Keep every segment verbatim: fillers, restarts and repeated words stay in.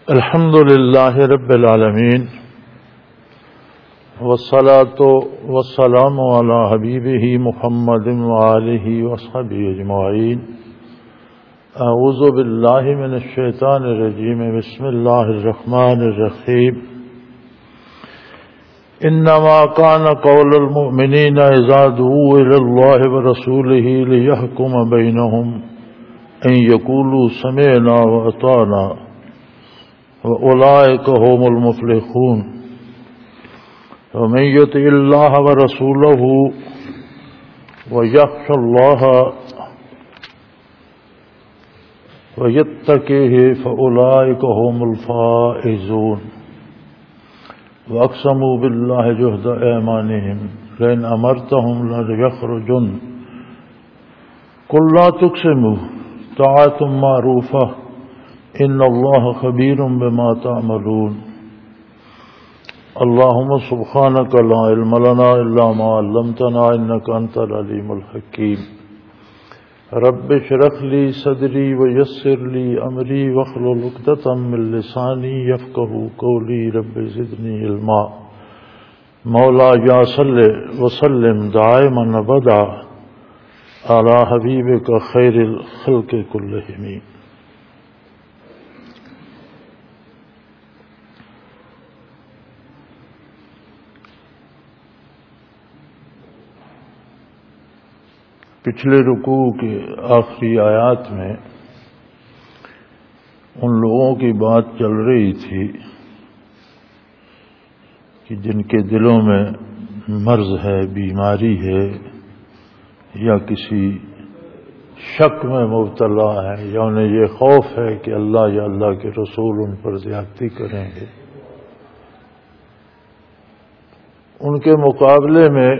الحمد للہ رب العالمین والصلاة والسلام علی حبیبہ محمد وآلہ وصحبہ اجمعین۔ اعوذ باللہ من الشیطان الرجیم، بسم اللہ الرحمن الرحیم۔ انما کان قول المؤمنین اذا دعوا الی اللہ ورسولہ لیحکم بینہم ان یقولوا سمعنا واطعنا وَأُولَئِكَ هُمُ الْمُفْلِحُونَ۔ وَمَن يُطِعِ اللَّهَ وَرَسُولَهُ وَيَخْشَ اللَّهَ وَيَتَّقِهِ فَأُولَئِكَ هُمُ الْفَائِزُونَ۔ وَأَقْسَمُوا بِاللَّهِ جُهْدَ أَيْمَانِهِمْ لَئِنْ أَمَرْتَهُمْ لَيَخْرُجُنَّ قُل لَّا تُقْسِمُوا طَاعَةٌ مَّعْرُوفَةٌ ان اللہ خبیر بما تعملون۔ اللہم سبحانک لا علم لنا الا ما علمتنا انک انت العلیم الحکیم۔ رب اشرح لی صدری ویسر لی امری واحلل عقدۃ من لسانی یفقہوا قولی رب زدنی علما۔ مولا یا صلی وسلم دائما ابدا علی حبیبک خیر الخلق کلہم۔ پچھلے رکوع کے آخری آیات میں ان لوگوں کی بات چل رہی تھی کہ جن کے دلوں میں مرض ہے، بیماری ہے، یا کسی شک میں مبتلا ہے، یا انہیں یہ خوف ہے کہ اللہ یا اللہ کے رسول ان پر زیادتی کریں گے، ان کے مقابلے میں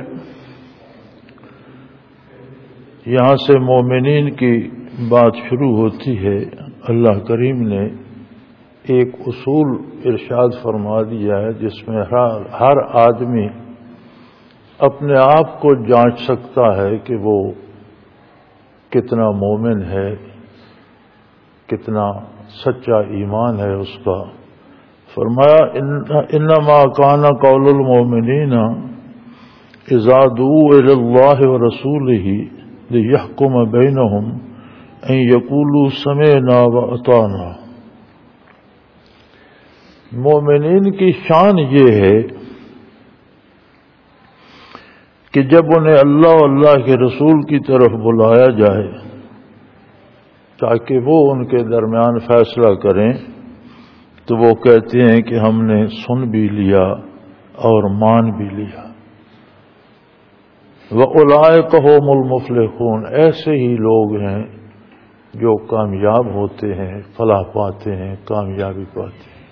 یہاں سے مومنین کی بات شروع ہوتی ہے۔ اللہ کریم نے ایک اصول ارشاد فرما دیا ہے جس میں ہر آدمی اپنے آپ کو جانچ سکتا ہے کہ وہ کتنا مومن ہے، کتنا سچا ایمان ہے اس کا۔ فرمایا انما کان قول المؤمنین اذا دعوا الی اللہ ورسولہ لیحکم بینہم ان یقولوا سمعنا واطعنا۔ مومنین کی شان یہ ہے کہ جب انہیں اللہ و اللہ کے رسول کی طرف بلایا جائے تاکہ وہ ان کے درمیان فیصلہ کریں تو وہ کہتے ہیں کہ ہم نے سن بھی لیا اور مان بھی لیا۔ وَأُولَئِكَ هُمُ الْمُفْلِحُونَ، ایسے ہی لوگ ہیں جو کامیاب ہوتے ہیں، فلاح پاتے ہیں، کامیابی پاتے ہیں۔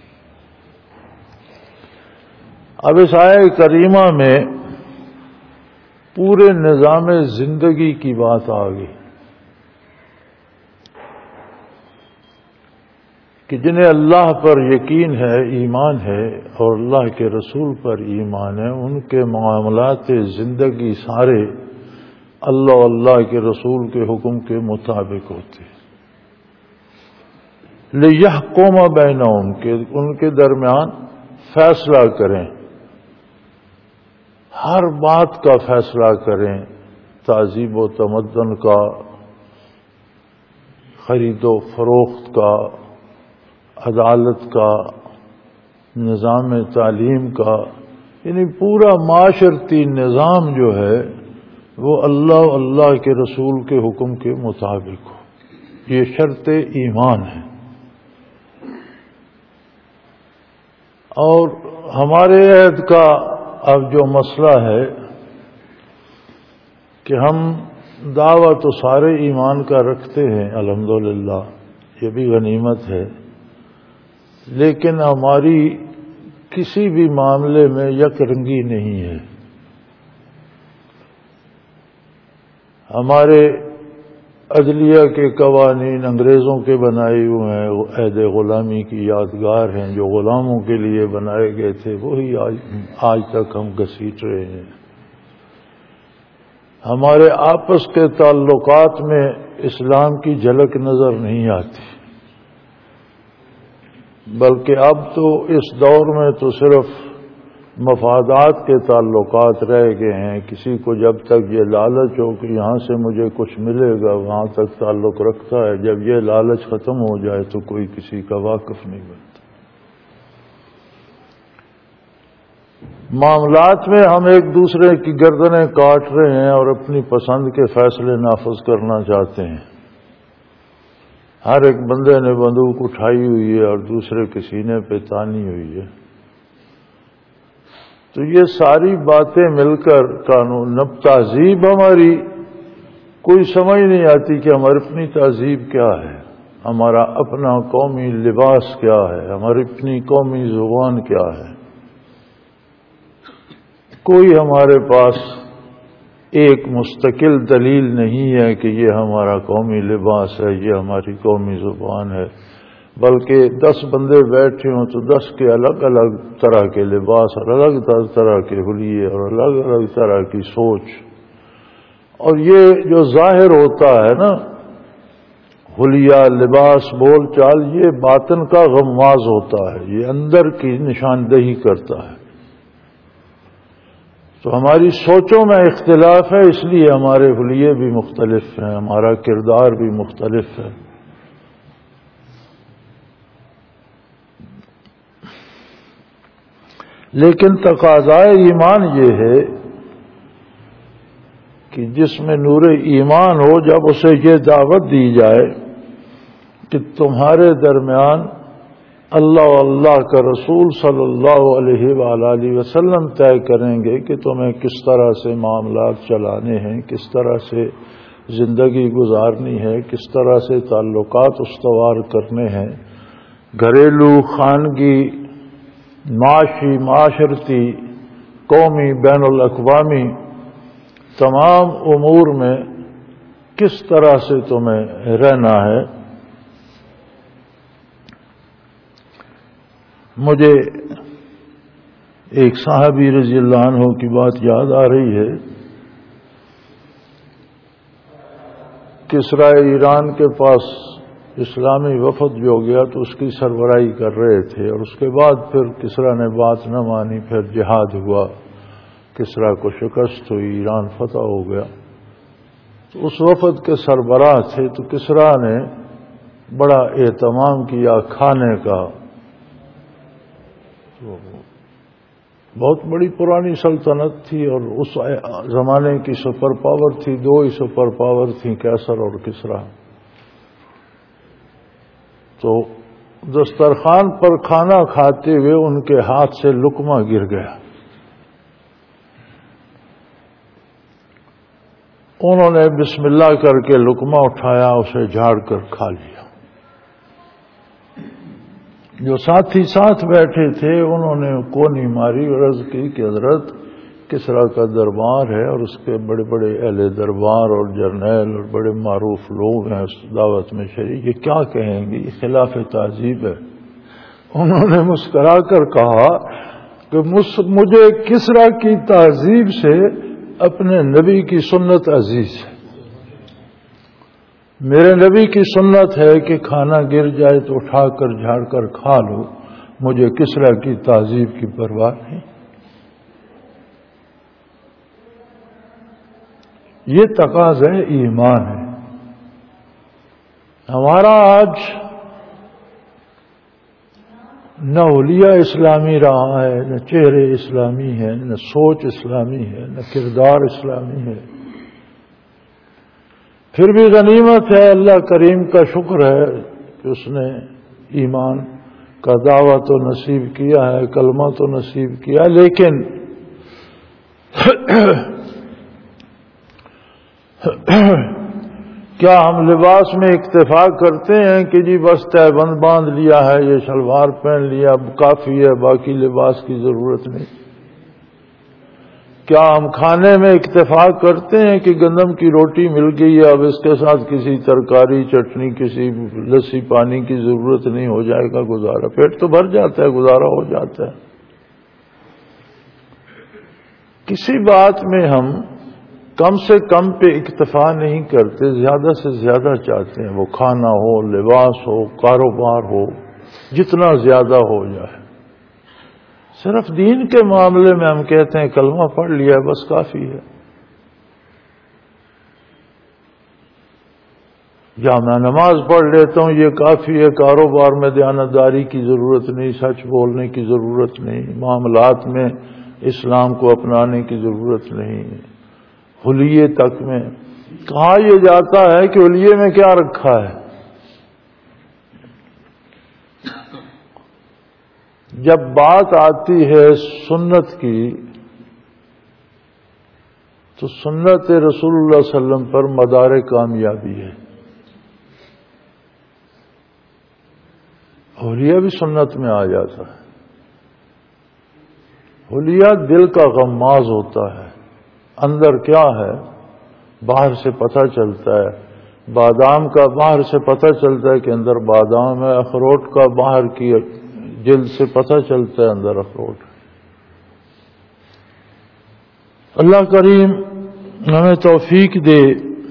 اب اس آیہ کریمہ میں پورے نظام زندگی کی بات آ گئی کہ جنہیں اللہ پر یقین ہے، ایمان ہے، اور اللہ کے رسول پر ایمان ہے، ان کے معاملات زندگی سارے اللہ و اللہ کے رسول کے حکم کے مطابق ہوتے ہیں۔ لیحکم بینہم، کہ ان کے درمیان فیصلہ کریں، ہر بات کا فیصلہ کریں، تہذیب و تمدن کا، خرید و فروخت کا، عدالت کا، نظام تعلیم کا، یعنی پورا معاشرتی نظام جو ہے وہ اللہ اللہ کے رسول کے حکم کے مطابق ہو۔ یہ شرط ایمان ہے۔ اور ہمارے عہد کا اب جو مسئلہ ہے کہ ہم دعویٰ تو سارے ایمان کا رکھتے ہیں الحمدللہ، یہ بھی غنیمت ہے، لیکن ہماری کسی بھی معاملے میں یک رنگی نہیں ہے۔ ہمارے عدلیہ کے قوانین انگریزوں کے بنائے ہوئے ہیں، عہد غلامی کی یادگار ہیں، جو غلاموں کے لیے بنائے گئے تھے وہی آج آج تک ہم گھسیٹ رہے ہیں۔ ہمارے آپس کے تعلقات میں اسلام کی جھلک نظر نہیں آتی۔ بلکہ اب تو اس دور میں تو صرف مفادات کے تعلقات رہ گئے ہیں. کسی کو جب تک یہ لالچ ہو کہ یہاں سے مجھے کچھ ملے گا وہاں تک تعلق رکھتا ہے. جب یہ لالچ ختم ہو جائے تو کوئی کسی کا واقف نہیں بنتا. معاملات میں ہم ایک دوسرے کی گردنیں کاٹ رہے ہیں اور اپنی پسند کے فیصلے نافذ کرنا چاہتے ہیں. ہر ایک بندے نے بندوق اٹھائی ہوئی ہے اور دوسرے کے سینے پہ تانی ہوئی ہے. تو یہ ساری باتیں مل کر قانون نب تہذیب ہماری کوئی سمجھ نہیں آتی کہ ہماری اپنی تہذیب کیا ہے, ہمارا اپنا قومی لباس کیا ہے, ہماری اپنی قومی زبان کیا ہے. کوئی ہمارے پاس ایک مستقل دلیل نہیں ہے کہ یہ ہمارا قومی لباس ہے, یہ ہماری قومی زبان ہے. بلکہ دس بندے بیٹھے ہوں تو دس کے الگ الگ طرح کے لباس اور الگ طرح کے حلیے اور الگ الگ طرح کی سوچ. اور یہ جو ظاہر ہوتا ہے نا حلیہ لباس بول چال, یہ باطن کا غماز ہوتا ہے, یہ اندر کی نشاندہی کرتا ہے. تو ہماری سوچوں میں اختلاف ہے, اس لیے ہمارے حلیے بھی مختلف ہیں, ہمارا کردار بھی مختلف ہے. لیکن تقاضائے ایمان یہ ہے کہ جس میں نور ایمان ہو, جب اسے یہ دعوت دی جائے کہ تمہارے درمیان اللہ و اللہ کا رسول صلی اللہ علیہ وآلہ وسلم طے کریں گے کہ تمہیں کس طرح سے معاملات چلانے ہیں, کس طرح سے زندگی گزارنی ہے, کس طرح سے تعلقات استوار کرنے ہیں, گھریلو, خانگی, معاشی, معاشرتی, قومی, بین الاقوامی تمام امور میں کس طرح سے تمہیں رہنا ہے. مجھے ایک صحابی رضی اللہ عنہ کی بات یاد آ رہی ہے. کسرا ایران کے پاس اسلامی وفد جو گیا تو اس کی سربراہی کر رہے تھے, اور اس کے بعد پھر کسرا نے بات نہ مانی, پھر جہاد ہوا, کسرا کو شکست ہوئی, ایران فتح ہو گیا. تو اس وفد کے سربراہ تھے, تو کسرا نے بڑا اہتمام کیا کھانے کا. بہت بڑی پرانی سلطنت تھی اور اس زمانے کی سپر پاور تھی, دو ہی سپر پاور تھیں, قیصر اور کسرا. تو دسترخوان پر کھانا کھاتے ہوئے ان کے ہاتھ سے لقمہ گر گیا. انہوں نے بسم اللہ کر کے لقمہ اٹھایا, اسے جھاڑ کر کھا لیا. جو ساتھی ساتھ بیٹھے تھے انہوں نے کونی ماری اور عرض کی کہ حضرت کسرا کا دربار ہے اور اس کے بڑے بڑے اہل دربار اور جرنیل اور بڑے معروف لوگ ہیں اس دعوت میں شریک, یہ کیا کہیں گے, یہ خلاف تہذیب ہے. انہوں نے مسکرا کر کہا کہ مجھے کسرا کی تہذیب سے اپنے نبی کی سنت عزیز ہے. میرے نبی کی سنت ہے کہ کھانا گر جائے تو اٹھا کر جھاڑ کر کھا لو, مجھے کسرا کی تہذیب کی پرواہ نہیں. یہ تقاضا ایمان ہے. ہمارا آج نہ حلیہ اسلامی رہا ہے, نہ چہرے اسلامی ہے, نہ سوچ اسلامی ہے, نہ کردار اسلامی ہے. پھر بھی غنیمت ہے, اللہ کریم کا شکر ہے کہ اس نے ایمان کا دعویٰ تو نصیب کیا ہے, کلمہ تو نصیب کیا, لیکن کیا ہم لباس میں اکتفا کرتے ہیں کہ جی بس تہبند باندھ لیا ہے, یہ شلوار پہن لیا کافی ہے, باقی لباس کی ضرورت نہیں؟ کیا ہم کھانے میں اکتفا کرتے ہیں کہ گندم کی روٹی مل گئی ہے, اب اس کے ساتھ کسی ترکاری, چٹنی, کسی لسی پانی کی ضرورت نہیں, ہو جائے گا گزارا, پیٹ تو بھر جاتا ہے, گزارا ہو جاتا ہے. کسی بات میں ہم کم سے کم پہ اکتفا نہیں کرتے, زیادہ سے زیادہ چاہتے ہیں. وہ کھانا ہو, لباس ہو, کاروبار ہو, جتنا زیادہ ہو جائے. صرف دین کے معاملے میں ہم کہتے ہیں کلمہ پڑھ لیا بس کافی ہے، یا میں نماز پڑھ لیتا ہوں یہ کافی ہے، کاروبار میں دیانتداری کی ضرورت نہیں، سچ بولنے کی ضرورت نہیں، معاملات میں اسلام کو اپنانے کی ضرورت نہیں. حلیے تک میں کہا یہ جاتا ہے کہ حلیے میں کیا رکھا ہے. جب بات آتی ہے سنت کی تو سنت رسول اللہ صلی اللہ علیہ وسلم پر مدار کامیابی ہے. حلیہ بھی سنت میں آ جاتا ہے. حلیہ دل کا غماز ہوتا ہے، اندر کیا ہے باہر سے پتہ چلتا ہے. بادام کا باہر سے پتہ چلتا ہے کہ اندر بادام ہے، اخروٹ کا باہر کی جلد سے پتہ چلتا ہے اندر اخروٹ. اللہ کریم ہمیں توفیق دے.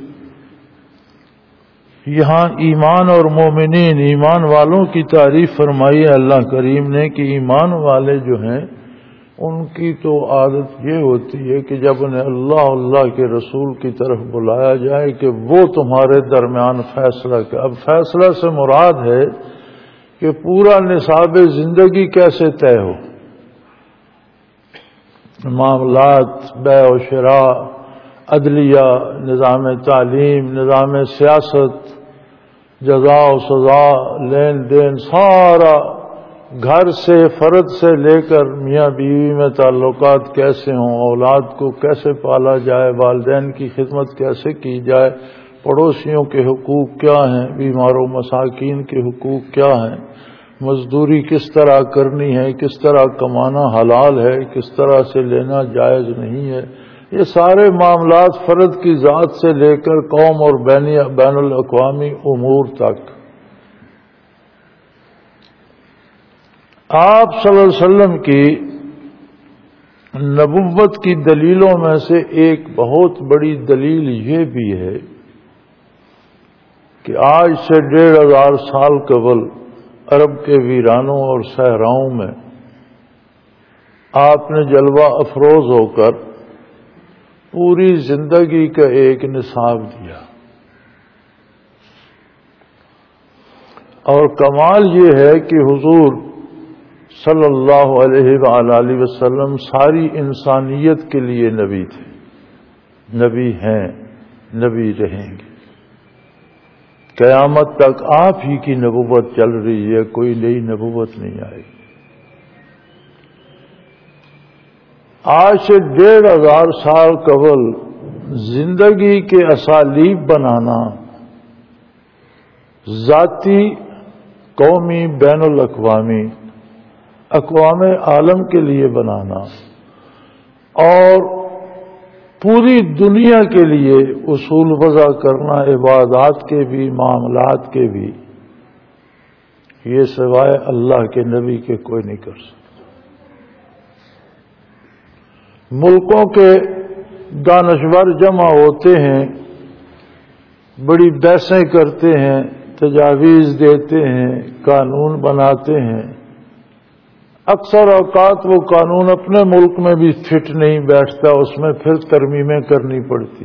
یہاں ایمان اور مومنین، ایمان والوں کی تعریف فرمائی ہے اللہ کریم نے کہ ایمان والے جو ہیں ان کی تو عادت یہ ہوتی ہے کہ جب انہیں اللہ اللہ کے رسول کی طرف بلایا جائے کہ وہ تمہارے درمیان فیصلہ کرے. اب فیصلہ سے مراد ہے کہ پورا نصاب زندگی کیسے طے ہو، معاملات، بیع و شراء، عدلیہ، نظام تعلیم، نظام سیاست، جزا و سزا، لین دین، سارا گھر سے فرد سے لے کر میاں بیوی میں تعلقات کیسے ہوں، اولاد کو کیسے پالا جائے، والدین کی خدمت کیسے کی جائے، پڑوسیوں کے حقوق کیا ہیں، بیماروں مساکین کے حقوق کیا ہیں، مزدوری کس طرح کرنی ہے، کس طرح کمانا حلال ہے، کس طرح سے لینا جائز نہیں ہے. یہ سارے معاملات فرد کی ذات سے لے کر قوم اور بین الاقوامی امور تک. آپ صلی اللہ علیہ وسلم کی نبوت کی دلیلوں میں سے ایک بہت بڑی دلیل یہ بھی ہے کہ آج سے ڈیڑھ ہزار سال قبل عرب کے ویرانوں اور صحراؤں میں آپ نے جلوہ افروز ہو کر پوری زندگی کا ایک نصاب دیا. اور کمال یہ ہے کہ حضور صلی اللہ علیہ وآلہ وسلم ساری انسانیت کے لیے نبی تھے، نبی ہیں، نبی رہیں گے. قیامت تک آپ ہی کی نبوت چل رہی ہے، کوئی نئی نبوت نہیں آئے گی. آج سے ڈیڑھ ہزار سال قبل زندگی کے اسالیب بنانا، ذاتی، قومی، بین الاقوامی، اقوام عالم کے لیے بنانا اور پوری دنیا کے لیے اصول وضع کرنا، عبادات کے بھی معاملات کے بھی، یہ سوائے اللہ کے نبی کے کوئی نہیں کر سکتا. ملکوں کے دانشور جمع ہوتے ہیں، بڑی بحثیں کرتے ہیں، تجاویز دیتے ہیں، قانون بناتے ہیں. اکثر اوقات وہ قانون اپنے ملک میں بھی فٹ نہیں بیٹھتا، اس میں پھر ترمیمیں کرنی پڑتی.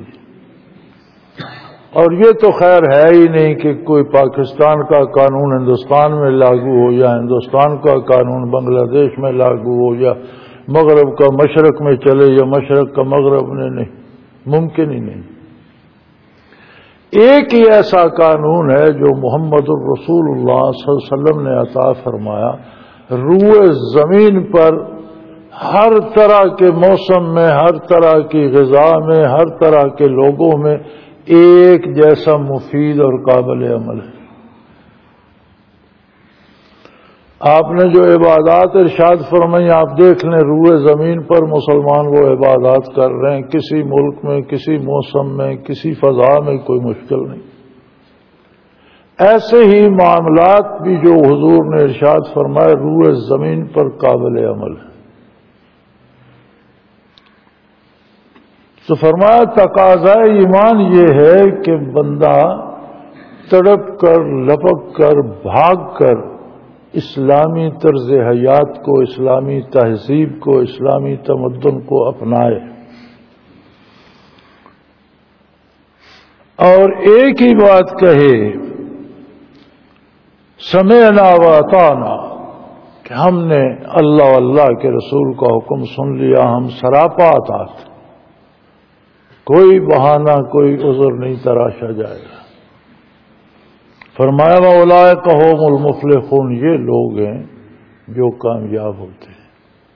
اور یہ تو خیر ہے ہی نہیں کہ کوئی پاکستان کا قانون ہندوستان میں لاگو ہو یا ہندوستان کا قانون بنگلہ دیش میں لاگو ہو یا مغرب کا مشرق میں چلے یا مشرق کا مغرب میں، نہیں، ممکن ہی نہیں. ایک ہی ایسا قانون ہے جو محمد الرسول اللہ صلی اللہ علیہ وسلم نے عطا فرمایا. روئے زمین پر ہر طرح کے موسم میں، ہر طرح کی غذا میں، ہر طرح کے لوگوں میں ایک جیسا مفید اور قابل عمل ہے. آپ نے جو عبادات ارشاد فرمائی، آپ دیکھ لیں روئے زمین پر مسلمان وہ عبادات کر رہے ہیں، کسی ملک میں، کسی موسم میں، کسی فضا میں کوئی مشکل نہیں. ایسے ہی معاملات بھی جو حضور نے ارشاد فرمائے روئے زمین پر قابل عمل ہے. تو فرمایا تقاضۂ ایمان یہ ہے کہ بندہ تڑپ کر، لپک کر، بھاگ کر اسلامی طرز حیات کو، اسلامی تہذیب کو، اسلامی تمدن کو اپنائے اور ایک ہی بات کہے سمعنا واطعنا، کہ ہم نے اللہ و اللہ کے رسول کا حکم سن لیا، ہم سراپا اطاعت، کوئی بہانہ کوئی عذر نہیں تراشا جائے گا۔ فرمایا وَأُولَٰئِکَ هُمُ الْمُفْلِحُونَ، یہ لوگ ہیں جو کامیاب ہوتے ہیں۔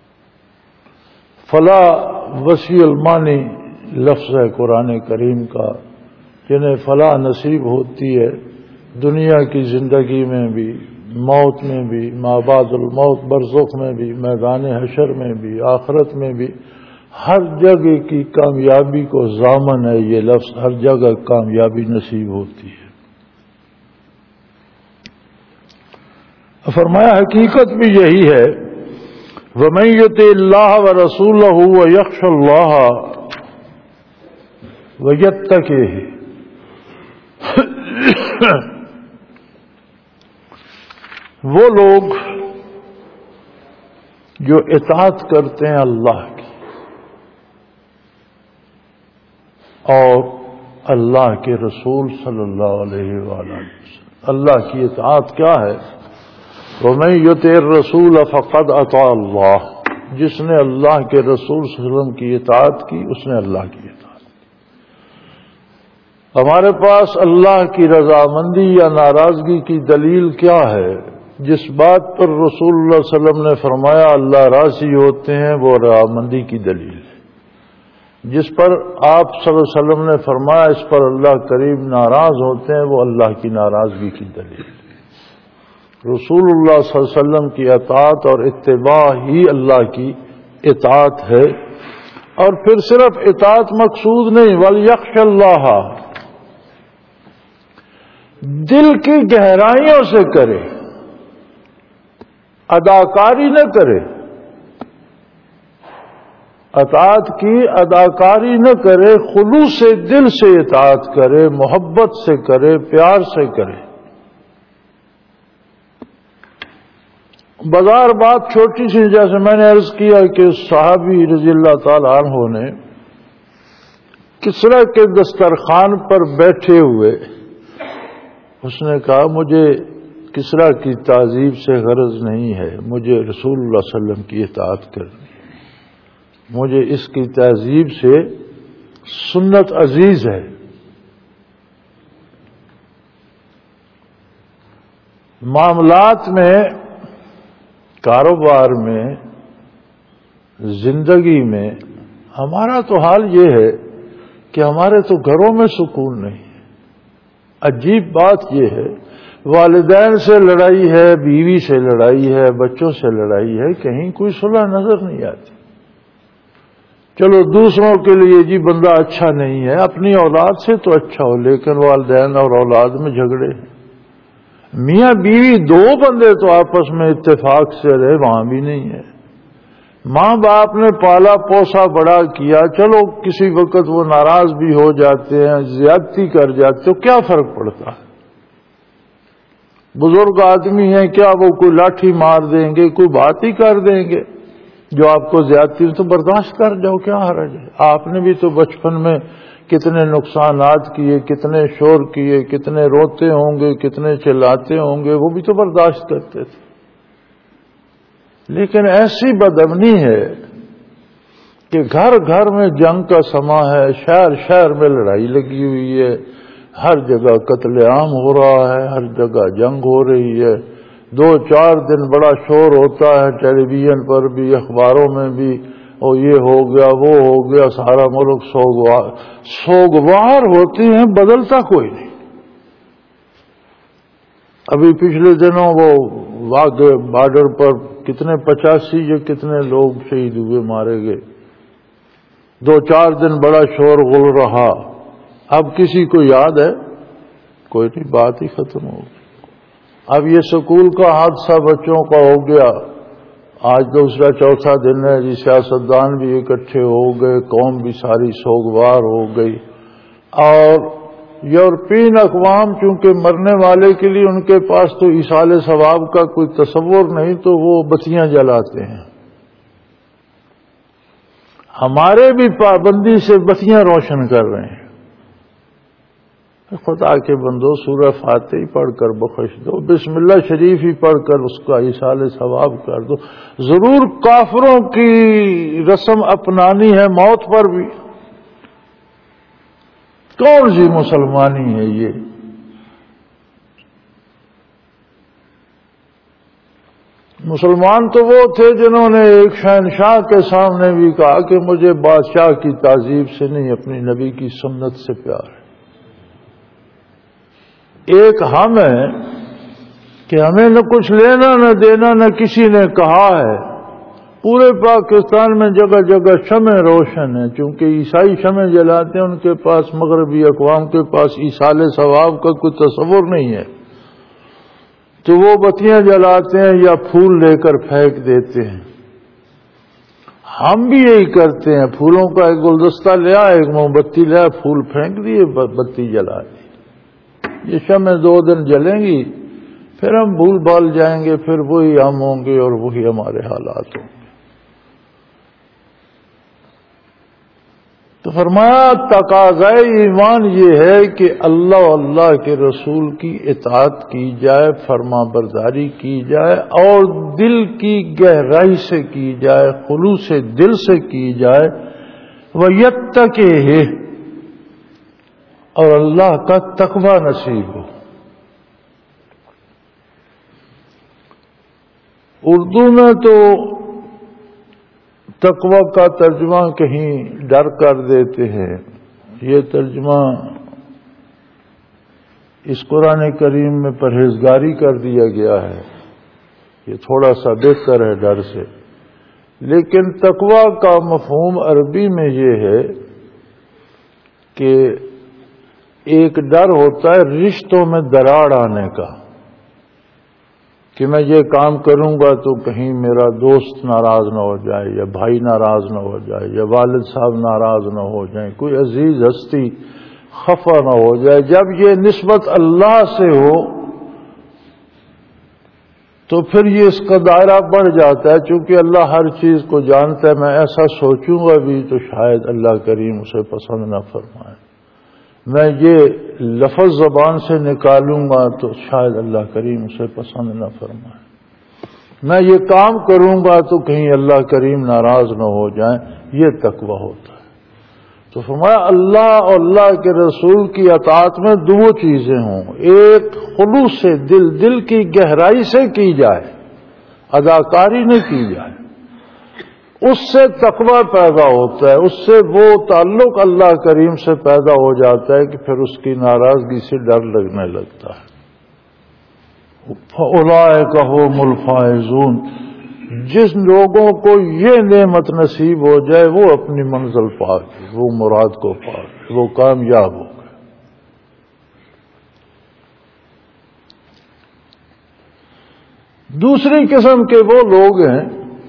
فلاح وسیع المانی لفظ ہے قرآن کریم کا، جنہیں فلاح نصیب ہوتی ہے دنیا کی زندگی میں بھی، موت میں بھی، ما بعد الموت برزخ میں بھی، میدان حشر میں بھی، آخرت میں بھی، ہر جگہ کی کامیابی کو ضامن ہے یہ لفظ، ہر جگہ کامیابی نصیب ہوتی ہے۔ فرمایا حقیقت بھی یہی ہے، وَمَن يُطِعِ اللَّهَ وَرَسُولَهُ وَيَخْشَ اللَّهَ وَيَتَّقِهِ، وہ لوگ جو اطاعت کرتے ہیں اللہ کی اور اللہ کے رسول صلی اللہ علیہ وآلہ وسلم، اللہ کی اطاعت کیا ہے؟ وَمَن يُطِعِ الرَّسُولَ فَقَدْ أَطَاعَ اللَّهَ، جس نے اللہ کے رسول صلی اللہ علیہ وسلم کی اطاعت کی اس نے اللہ کی اطاعت کی۔ ہمارے پاس اللہ کی رضامندی یا ناراضگی کی دلیل کیا ہے؟ جس بات پر رسول اللہ صلی اللہ علیہ وسلم نے فرمایا اللہ راضی ہوتے ہیں وہ رضامندی کی دلیل ہے، جس پر آپ صلی اللہ علیہ وسلم نے فرمایا اس پر اللہ کریم ناراض ہوتے ہیں وہ اللہ کی ناراضگی کی دلیل ہے۔ رسول اللہ صلی اللہ علیہ وسلم کی اطاعت اور اتباع ہی اللہ کی اطاعت ہے، اور پھر صرف اطاعت مقصود نہیں، وَلْيَخْشَ اللَّهَ، دل کی گہرائیوں سے کرے، اداکاری نہ کرے، اطاعت کی اداکاری نہ کرے، خلوص سے دل سے اطاعت کرے، محبت سے کرے، پیار سے کرے۔ بازار بات چھوٹی سی، جیسے میں نے عرض کیا کہ صحابی رضی اللہ تعالی عنہ نے کسرا کے دسترخوان پر بیٹھے ہوئے اس نے کہا مجھے کسرا کی تعظیم سے غرض نہیں ہے، مجھے رسول اللہ صلی اللہ علیہ وسلم کی اطاعت کرنی ہے، مجھے اس کی تہذیب سے سنت عزیز ہے۔ معاملات میں، کاروبار میں، زندگی میں ہمارا تو حال یہ ہے کہ ہمارے تو گھروں میں سکون نہیں ہے۔ عجیب بات یہ ہے، والدین سے لڑائی ہے، بیوی سے لڑائی ہے، بچوں سے لڑائی ہے، کہیں کوئی صلح نظر نہیں آتی۔ چلو دوسروں کے لیے جی بندہ اچھا نہیں ہے، اپنی اولاد سے تو اچھا ہو، لیکن والدین اور اولاد میں جھگڑے ہیں۔ میاں بیوی دو بندے تو آپس میں اتفاق سے رہے، وہاں بھی نہیں ہے۔ ماں باپ نے پالا پوسا بڑا کیا، چلو کسی وقت وہ ناراض بھی ہو جاتے ہیں، زیادتی کر جاتے، تو کیا فرق پڑتا ہے؟ بزرگ آدمی ہیں، کیا وہ کوئی لاٹھی مار دیں گے، کوئی بات ہی کر دیں گے؟ جو آپ کو زیادتی تو برداشت کر جاؤ، کیا حرج ہے؟ آپ نے بھی تو بچپن میں کتنے نقصانات کیے، کتنے شور کیے، کتنے روتے ہوں گے، کتنے چلاتے ہوں گے، وہ بھی تو برداشت کرتے تھے۔ لیکن ایسی بدامنی ہے کہ گھر گھر میں جنگ کا سما ہے، شہر شہر میں لڑائی لگی ہوئی ہے، ہر جگہ قتل عام ہو رہا ہے، ہر جگہ جنگ ہو رہی ہے، دو چار دن بڑا شور ہوتا ہے ٹیلی ویژن پر بھی، اخباروں میں بھی، اور یہ ہو گیا وہ ہو گیا، سارا ملک سوگوار سوگوار ہوتے ہیں، بدلتا کوئی نہیں۔ ابھی پچھلے دنوں وہ واقع بارڈر پر کتنے پچاسی یا کتنے لوگ شہید ہوئے، مارے گئے، دو چار دن بڑا شور غل رہا، اب کسی کو یاد ہے؟ کوئی نہیں، بات ہی ختم ہو گئی۔ اب یہ سکول کا حادثہ بچوں کا ہو گیا، آج دوسرا چوتھا دن ہے جی، سیاستدان بھی اکٹھے ہو گئے، قوم بھی ساری سوگوار ہو گئی، اور یورپین اقوام چونکہ مرنے والے کے لیے ان کے پاس تو ایصال ثواب کا کوئی تصور نہیں، تو وہ بتیاں جلاتے ہیں۔ ہمارے بھی پابندی سے بتیاں روشن کر رہے ہیں۔ خدا کے بندو سورہ فاتحہ پڑھ کر بخش دو، بسم اللہ شریف ہی پڑھ کر اس کا ایصال ثواب کر دو۔ ضرور کافروں کی رسم اپنانی ہے موت پر بھی، کون سی مسلمانی ہے یہ؟ مسلمان تو وہ تھے جنہوں نے ایک شہنشاہ کے سامنے بھی کہا کہ مجھے بادشاہ کی تعظیم سے نہیں، اپنی نبی کی سنت سے پیار ہے۔ ایک ہم ہے کہ ہمیں نہ کچھ لینا نہ دینا، نہ کسی نے کہا ہے۔ پورے پاکستان میں جگہ جگہ شمع روشن ہے، چونکہ عیسائی شمع جلاتے ہیں، ان کے پاس مغربی اقوام کے پاس ایصال ثواب کا کوئی تصور نہیں ہے، تو وہ بتیاں جلاتے ہیں یا پھول لے کر پھینک دیتے ہیں۔ ہم بھی یہی کرتے ہیں، پھولوں کا ایک گلدستہ لیا، ایک موم بتی لیا، پھول پھینک دیے، بتی جلا دی۔ یہ شمع دو دن جلیں گی، پھر ہم بھول بھال جائیں گے، پھر وہی ہم ہوں گے اور وہی ہمارے حالات ہوں گے۔ تو فرمایا تقاضۂ ایمان یہ ہے کہ اللہ و اللہ کے رسول کی اطاعت کی جائے، فرما برداری کی جائے، اور دل کی گہرائی سے کی جائے، خلوص دل سے کی جائے، وَيَتَّقِهِ، اور اللہ کا تقوی نصیب ہو۔ اردو میں تو تقوی کا ترجمہ کہیں ڈر کر دیتے ہیں، یہ ترجمہ اس قرآن کریم میں پرہیزگاری کر دیا گیا ہے، یہ تھوڑا سا بہتر ہے ڈر سے۔ لیکن تقوی کا مفہوم عربی میں یہ ہے کہ ایک ڈر ہوتا ہے رشتوں میں دراڑ آنے کا، کہ میں یہ کام کروں گا تو کہیں میرا دوست ناراض نہ ہو جائے، یا بھائی ناراض نہ ہو جائے، یا والد صاحب ناراض نہ ہو جائیں، کوئی عزیز ہستی خفا نہ ہو جائے۔ جب یہ نسبت اللہ سے ہو تو پھر یہ اس کا دائرہ بڑھ جاتا ہے، چونکہ اللہ ہر چیز کو جانتا ہے۔ میں ایسا سوچوں گا بھی تو شاید اللہ کریم اسے پسند نہ فرمائے، میں یہ لفظ زبان سے نکالوں گا تو شاید اللہ کریم اسے پسند نہ فرمائے، میں یہ کام کروں گا تو کہیں اللہ کریم ناراض نہ ہو جائیں۔ یہ تقوی ہوتا ہے۔ تو فرمایا اللہ اور اللہ کے رسول کی اطاعت میں دو چیزیں ہوں، ایک خلوص سے دل دل کی گہرائی سے کی جائے، اداکاری نہ کی جائے، اس سے تقوی پیدا ہوتا ہے، اس سے وہ تعلق اللہ کریم سے پیدا ہو جاتا ہے کہ پھر اس کی ناراضگی سے ڈر لگنے لگتا ہے۔ فَأُولَٰئِکَ هُمُ الْفَائِزُونَ، جس لوگوں کو یہ نعمت نصیب ہو جائے وہ اپنی منزل پا گئے، وہ مراد کو پا گئے، وہ کامیاب ہو گئے۔ دوسری قسم کے وہ لوگ ہیں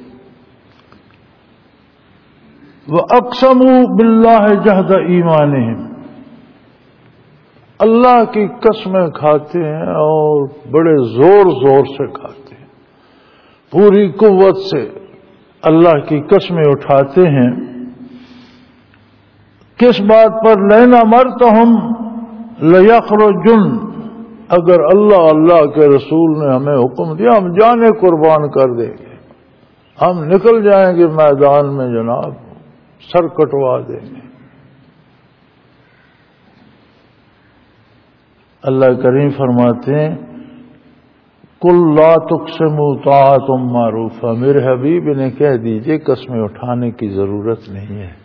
وَأَقْسَمُوا بِاللَّهِ جَهْدَ ایمانہم، اللہ کی قسمیں کھاتے ہیں اور بڑے زور زور سے کھاتے ہیں، پوری قوت سے اللہ کی قسمیں اٹھاتے ہیں۔ کس بات پر؟ لَئِنْ أَمَرْتَهُمْ لَيَخْرُجُنَّ، اگر اللہ اللہ کے رسول نے ہمیں حکم دیا ہم جانیں قربان کر دیں گے، ہم نکل جائیں گے میدان میں جناب، سر کٹوا دیں گے۔ اللہ کریم فرماتے ہیں قُلْ لَا تُقْسِمُوا طَاعَةٌ مَّعْرُوفَةٌ، میرے حبیب انہیں کہہ دیجئے قسمیں اٹھانے کی ضرورت نہیں ہے،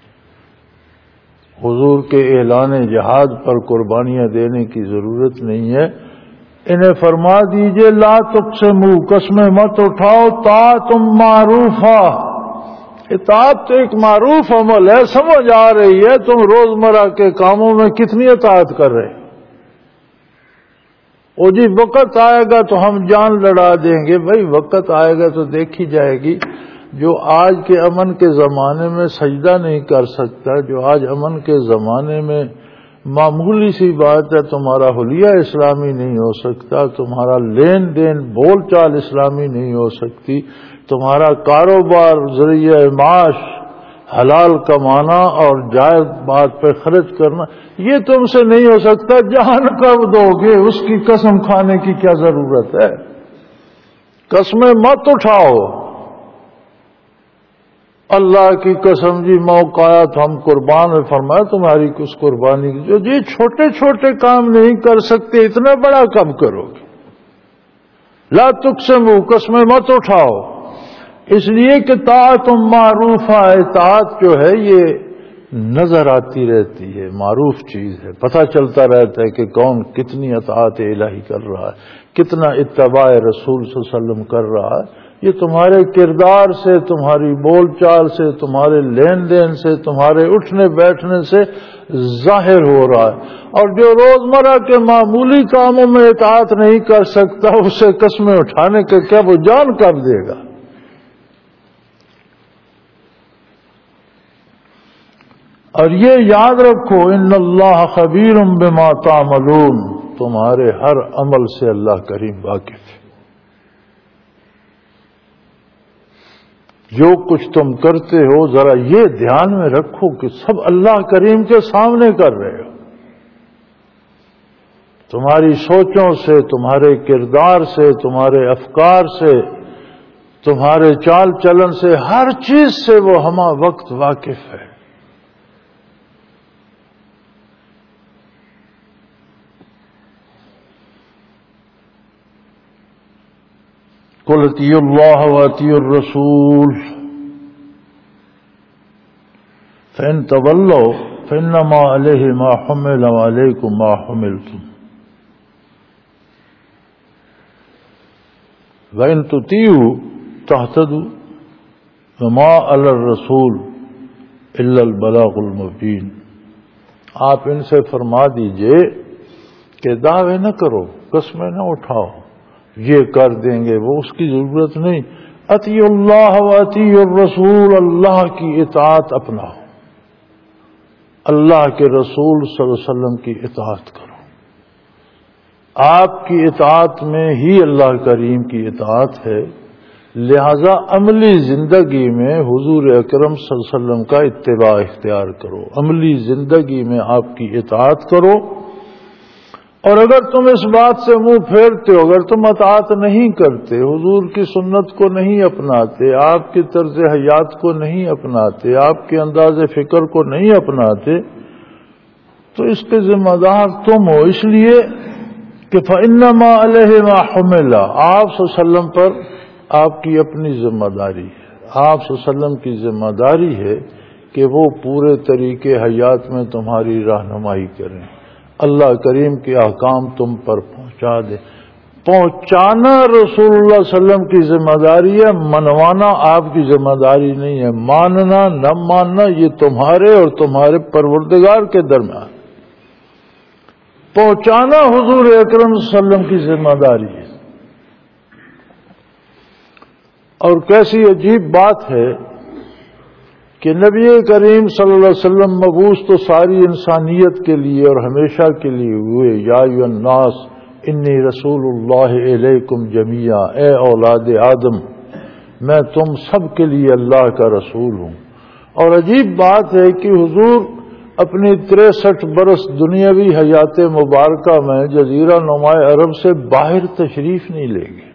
حضور کے اعلان جہاد پر قربانیاں دینے کی ضرورت نہیں ہے۔ انہیں فرما دیجئے لا تقسموا، قسمیں مت اٹھاؤ، طاعۃ معروفہ، اطاعت تو ایک معروف عمل ہے، سمجھ آ رہی ہے، تم روزمرہ کے کاموں میں کتنی اطاعت کر رہے، او جی وقت آئے گا تو ہم جان لڑا دیں گے۔ بھائی وقت آئے گا تو دیکھی جائے گی، جو آج کے امن کے زمانے میں سجدہ نہیں کر سکتا، جو آج امن کے زمانے میں معمولی سی بات ہے، تمہارا حلیہ اسلامی نہیں ہو سکتا، تمہارا لین دین بول چال اسلامی نہیں ہو سکتی، تمہارا کاروبار ذریعہ معاش حلال کمانا اور جائز بات پہ خرچ کرنا یہ تم سے نہیں ہو سکتا، جان کب دو گے اس کی قسم کھانے کی کیا ضرورت ہے؟ قسمیں مت اٹھاؤ، اللہ کی قسم جی موقعات ہم قربان میں فرمایا تمہاری کچھ قربانی کی جو جی چھوٹے چھوٹے کام نہیں کر سکتے اتنا بڑا کب کرو گے؟ لا تقسموا، قسمیں مت اٹھاؤ، اس لیے کہ طاعت معروفہ، اطاعت جو ہے یہ نظر آتی رہتی ہے، معروف چیز ہے، پتہ چلتا رہتا ہے کہ کون کتنی اطاعت الہی کر رہا ہے، کتنا اتباع رسول صلی اللہ علیہ وسلم کر رہا ہے، یہ تمہارے کردار سے، تمہاری بول چال سے، تمہارے لین دین سے، تمہارے اٹھنے بیٹھنے سے ظاہر ہو رہا ہے۔ اور جو روزمرہ کے معمولی کاموں میں اطاعت نہیں کر سکتا اسے قسمیں اٹھانے کا کیا، وہ جان کب دے گا؟ اور یہ یاد رکھو ان اللہ خبیر بما تعملون، تمہارے ہر عمل سے اللہ کریم واقف ہے، جو کچھ تم کرتے ہو ذرا یہ دھیان میں رکھو کہ سب اللہ کریم کے سامنے کر رہے ہو، تمہاری سوچوں سے، تمہارے کردار سے، تمہارے افکار سے، تمہارے چال چلن سے، ہر چیز سے وہ ہمہ وقت واقف ہے۔ قل اطیعوا اللہ واطیعوا الرسول فإن تولوا فإنما علیہ ما حمل وعلیکم ما حملتم وإن تطیعوا تہتدوا وما علی الرسول الا البلاغ المبین۔ آپ ان سے فرما دیجئے کہ دعوے نہ کرو، قسمیں نہ اٹھاؤ، یہ کر دیں گے وہ اس کی ضرورت نہیں، اطیعوا اللہ واطیعوا الرسول، اللہ کی اطاعت اپناؤ، اللہ کے رسول صلی اللہ علیہ وسلم کی اطاعت کرو، آپ کی اطاعت میں ہی اللہ کریم کی اطاعت ہے، لہذا عملی زندگی میں حضور اکرم صلی اللہ علیہ وسلم کا اتباع اختیار کرو، عملی زندگی میں آپ کی اطاعت کرو۔ اور اگر تم اس بات سے منہ پھیرتے ہو، اگر تم اطاعت نہیں کرتے، حضور کی سنت کو نہیں اپناتے، آپ کی طرز حیات کو نہیں اپناتے، آپ کے انداز فکر کو نہیں اپناتے، تو اس کے ذمہ دار تم ہو، اس لیے کہ فإنما علیہ ما حمل، آپ صلی اللہ علیہ وسلم پر آپ کی اپنی ذمہ داری ہے، آپ صلی اللہ علیہ وسلم کی ذمہ داری ہے کہ وہ پورے طریقے حیات میں تمہاری رہنمائی کریں، اللہ کریم کے احکام تم پر پہنچا دے، پہنچانا رسول اللہ صلی اللہ علیہ وسلم کی ذمہ داری ہے، منوانا آپ کی ذمہ داری نہیں ہے، ماننا نہ ماننا یہ تمہارے اور تمہارے پروردگار کے درمیان، پہنچانا حضور اکرم صلی اللہ علیہ وسلم کی ذمہ داری ہے۔ اور کیسی عجیب بات ہے کہ نبی کریم صلی اللہ علیہ وسلم مبعوث تو ساری انسانیت کے لیے اور ہمیشہ کے لیے ہوئے، یا ایھا الناس انی رسول اللہ الیکم جمیعا، اے اولاد آدم میں تم سب کے لیے اللہ کا رسول ہوں۔ اور عجیب بات ہے کہ حضور اپنی تریسٹھ برس دنیاوی حیات مبارکہ میں جزیرہ نما عرب سے باہر تشریف نہیں لے گئے،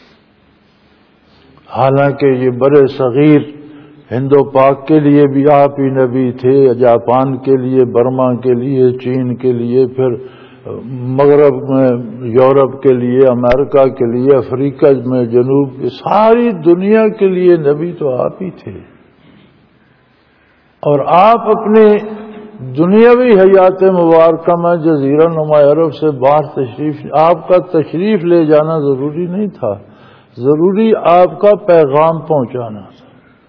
حالانکہ یہ برے صغیر ہند و پاک کے لیے بھی آپ ہی نبی تھے، جاپان کے لیے، برما کے لیے، چین کے لیے، پھر مغرب میں یورپ کے لیے، امریکہ کے لیے، افریقہ میں جنوب، ساری دنیا کے لیے نبی تو آپ ہی تھے۔ اور آپ اپنے دنیاوی حیات مبارکہ میں جزیرہ نما عرب سے باہر تشریف، آپ کا تشریف لے جانا ضروری نہیں تھا، ضروری آپ کا پیغام پہنچانا تھا۔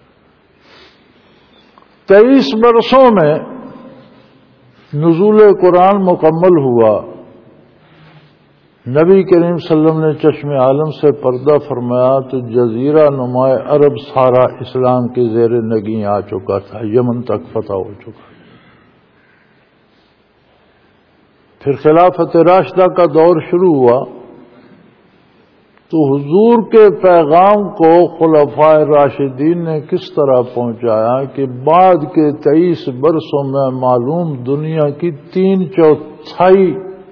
تیئیس برسوں میں نزول قرآن مکمل ہوا، نبی کریم صلی اللہ علیہ وسلم نے چشم عالم سے پردہ فرمایا تو جزیرہ نما عرب سارا اسلام کے زیر نگیں آ چکا تھا، یمن تک فتح ہو چکا۔ پھر خلافت راشدہ کا دور شروع ہوا تو حضور کے پیغام کو خلفائے راشدین نے کس طرح پہنچایا کہ بعد کے تئیس برسوں میں معلوم دنیا کی تین چوتھائی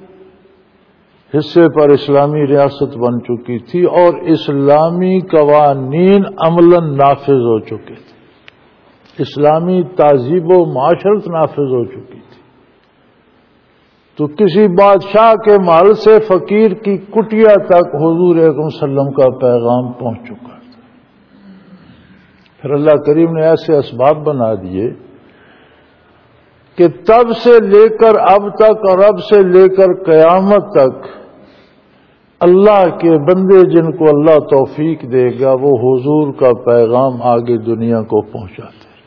حصے پر اسلامی ریاست بن چکی تھی اور اسلامی قوانین عملاً نافذ ہو چکے تھے، اسلامی تہذیب و معاشرت نافذ ہو چکی تھی۔ تو کسی بادشاہ کے محل سے فقیر کی کٹیا تک حضور اکرم صلی اللہ علیہ وسلم کا پیغام پہنچ چکا تھا۔ پھر اللہ کریم نے ایسے اسباب بنا دیے کہ تب سے لے کر اب تک اور اب سے لے کر قیامت تک اللہ کے بندے جن کو اللہ توفیق دے گا وہ حضور کا پیغام آگے دنیا کو پہنچاتے ہیں۔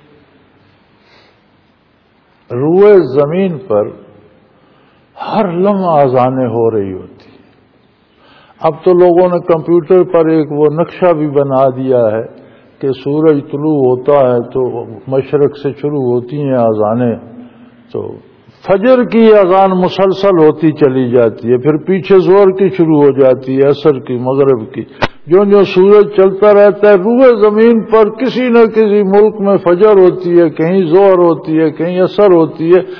روئے زمین پر ہر لمحہ اذانیں ہو رہی ہوتی۔ اب تو لوگوں نے کمپیوٹر پر ایک وہ نقشہ بھی بنا دیا ہے کہ سورج طلوع ہوتا ہے تو مشرق سے شروع ہوتی ہیں اذانیں، تو فجر کی اذان مسلسل ہوتی چلی جاتی ہے، پھر پیچھے ظہر کی شروع ہو جاتی ہے، عصر کی، مغرب کی، جو جو سورج چلتا رہتا ہے۔ روئے زمین پر کسی نہ کسی ملک میں فجر ہوتی ہے، کہیں ظہر ہوتی ہے، کہیں عصر ہوتی ہے،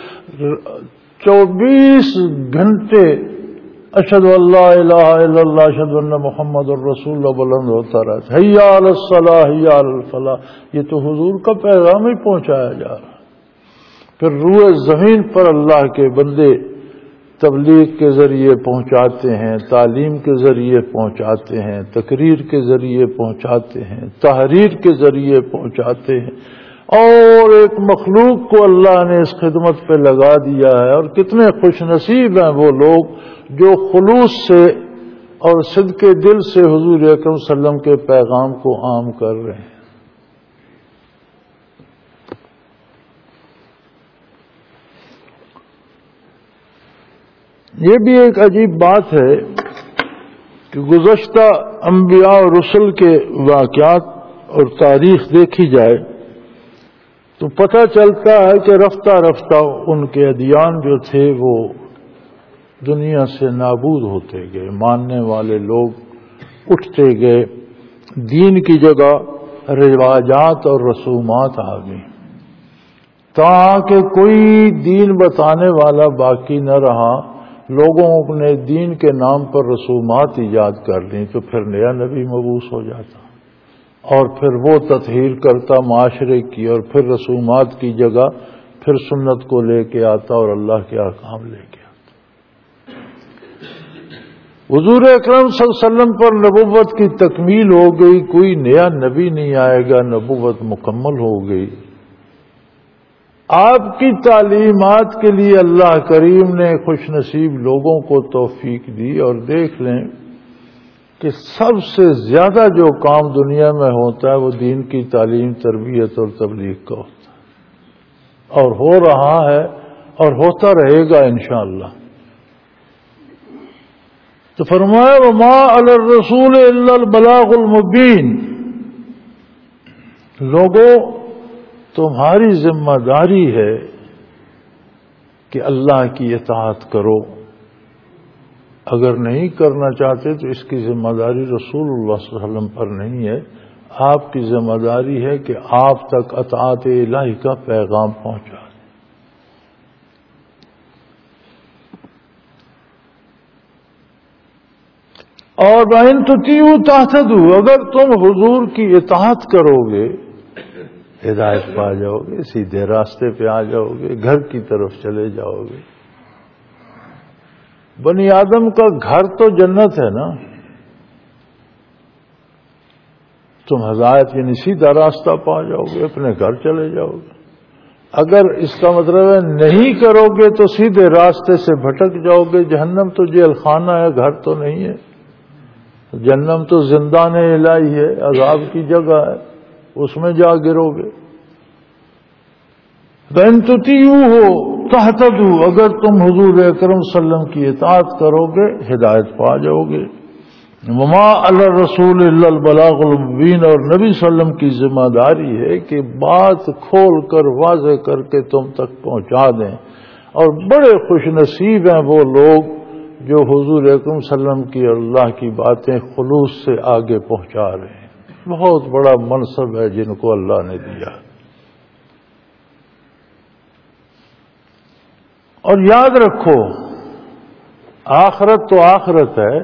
چوبیس گھنٹے اشہد اللہ الہ الا اللہ اشہد ان محمد الرسول اللہ بلند ہوتا رہتا ہے، حی علی الصلاح حی علی الفلاح۔ یہ تو حضور کا پیغام ہی پہنچایا جا رہا ہے۔ پھر روئے زمین پر اللہ کے بندے تبلیغ کے ذریعے پہنچاتے ہیں، تعلیم کے ذریعے پہنچاتے ہیں، تقریر کے ذریعے پہنچاتے ہیں، تحریر کے ذریعے پہنچاتے ہیں، اور ایک مخلوق کو اللہ نے اس خدمت پہ لگا دیا ہے۔ اور کتنے خوش نصیب ہیں وہ لوگ جو خلوص سے اور صدق دل سے حضور اکرم صلی اللہ علیہ وسلم کے پیغام کو عام کر رہے ہیں۔ یہ بھی ایک عجیب بات ہے کہ گزشتہ انبیاء اور رسل کے واقعات اور تاریخ دیکھی جائے تو پتہ چلتا ہے کہ رفتہ رفتہ ان کے ادیان جو تھے وہ دنیا سے نابود ہوتے گئے، ماننے والے لوگ اٹھتے گئے، دین کی جگہ رواجات اور رسومات آ گئیں، تاکہ کوئی دین بتانے والا باقی نہ رہا۔ لوگوں نے دین کے نام پر رسومات ایجاد کر لیں تو پھر نیا نبی مبعوث ہو جاتا اور پھر وہ تطہیر کرتا معاشرے کی، اور پھر رسومات کی جگہ پھر سنت کو لے کے آتا اور اللہ کے احکام لے کے آتا۔ حضور اکرم صلی اللہ علیہ وسلم پر نبوت کی تکمیل ہو گئی، کوئی نیا نبی نہیں آئے گا، نبوت مکمل ہو گئی۔ آپ کی تعلیمات کے لیے اللہ کریم نے خوش نصیب لوگوں کو توفیق دی، اور دیکھ لیں کہ سب سے زیادہ جو کام دنیا میں ہوتا ہے وہ دین کی تعلیم، تربیت اور تبلیغ کا ہوتا ہے، اور ہو رہا ہے اور ہوتا رہے گا انشاءاللہ۔ تو فرمایا وما علی الرسول الا البلاغ المبین، لوگوں تمہاری ذمہ داری ہے کہ اللہ کی اطاعت کرو، اگر نہیں کرنا چاہتے تو اس کی ذمہ داری رسول اللہ صلی اللہ علیہ وسلم پر نہیں ہے، آپ کی ذمہ داری ہے کہ آپ تک اطاعت الہی کا پیغام پہنچا دیں۔ اور وَإِن تُطِيعُوا تَهْتَدُوا، اگر تم حضور کی اطاعت کرو گے ہدایت پا جاؤ گے، سیدھے راستے پہ آ جاؤ گے، گھر کی طرف چلے جاؤ گے۔ بنی آدم کا گھر تو جنت ہے نا، تم ہدایت یعنی سیدھا راستہ پا جاؤ گے، اپنے گھر چلے جاؤ گے۔ اگر اس کا مطلب ہے نہیں کرو گے تو سیدھے راستے سے بھٹک جاؤ گے۔ جہنم تو جیل خانہ ہے، گھر تو نہیں ہے۔ جہنم تو زندان الہی ہے، عذاب کی جگہ ہے، اس میں جا گرو گے۔ وَإِن تُطِيعُوهُ تَهْتَدُوا، اگر تم حضور اکرم صلی اللہ علیہ وسلم کی اطاعت کرو گے ہدایت پا جاؤ گے۔ وما علی الرسول الا البلاغ المبین، اور نبی صلی اللہ علیہ وسلم کی ذمہ داری ہے کہ بات کھول کر واضح کر کے تم تک پہنچا دیں۔ اور بڑے خوش نصیب ہیں وہ لوگ جو حضور اکرم صلی اللہ علیہ وسلم کی اللہ کی باتیں خلوص سے آگے پہنچا رہے ہیں۔ بہت بڑا منصب ہے جن کو اللہ نے دیا۔ اور یاد رکھو آخرت تو آخرت ہے،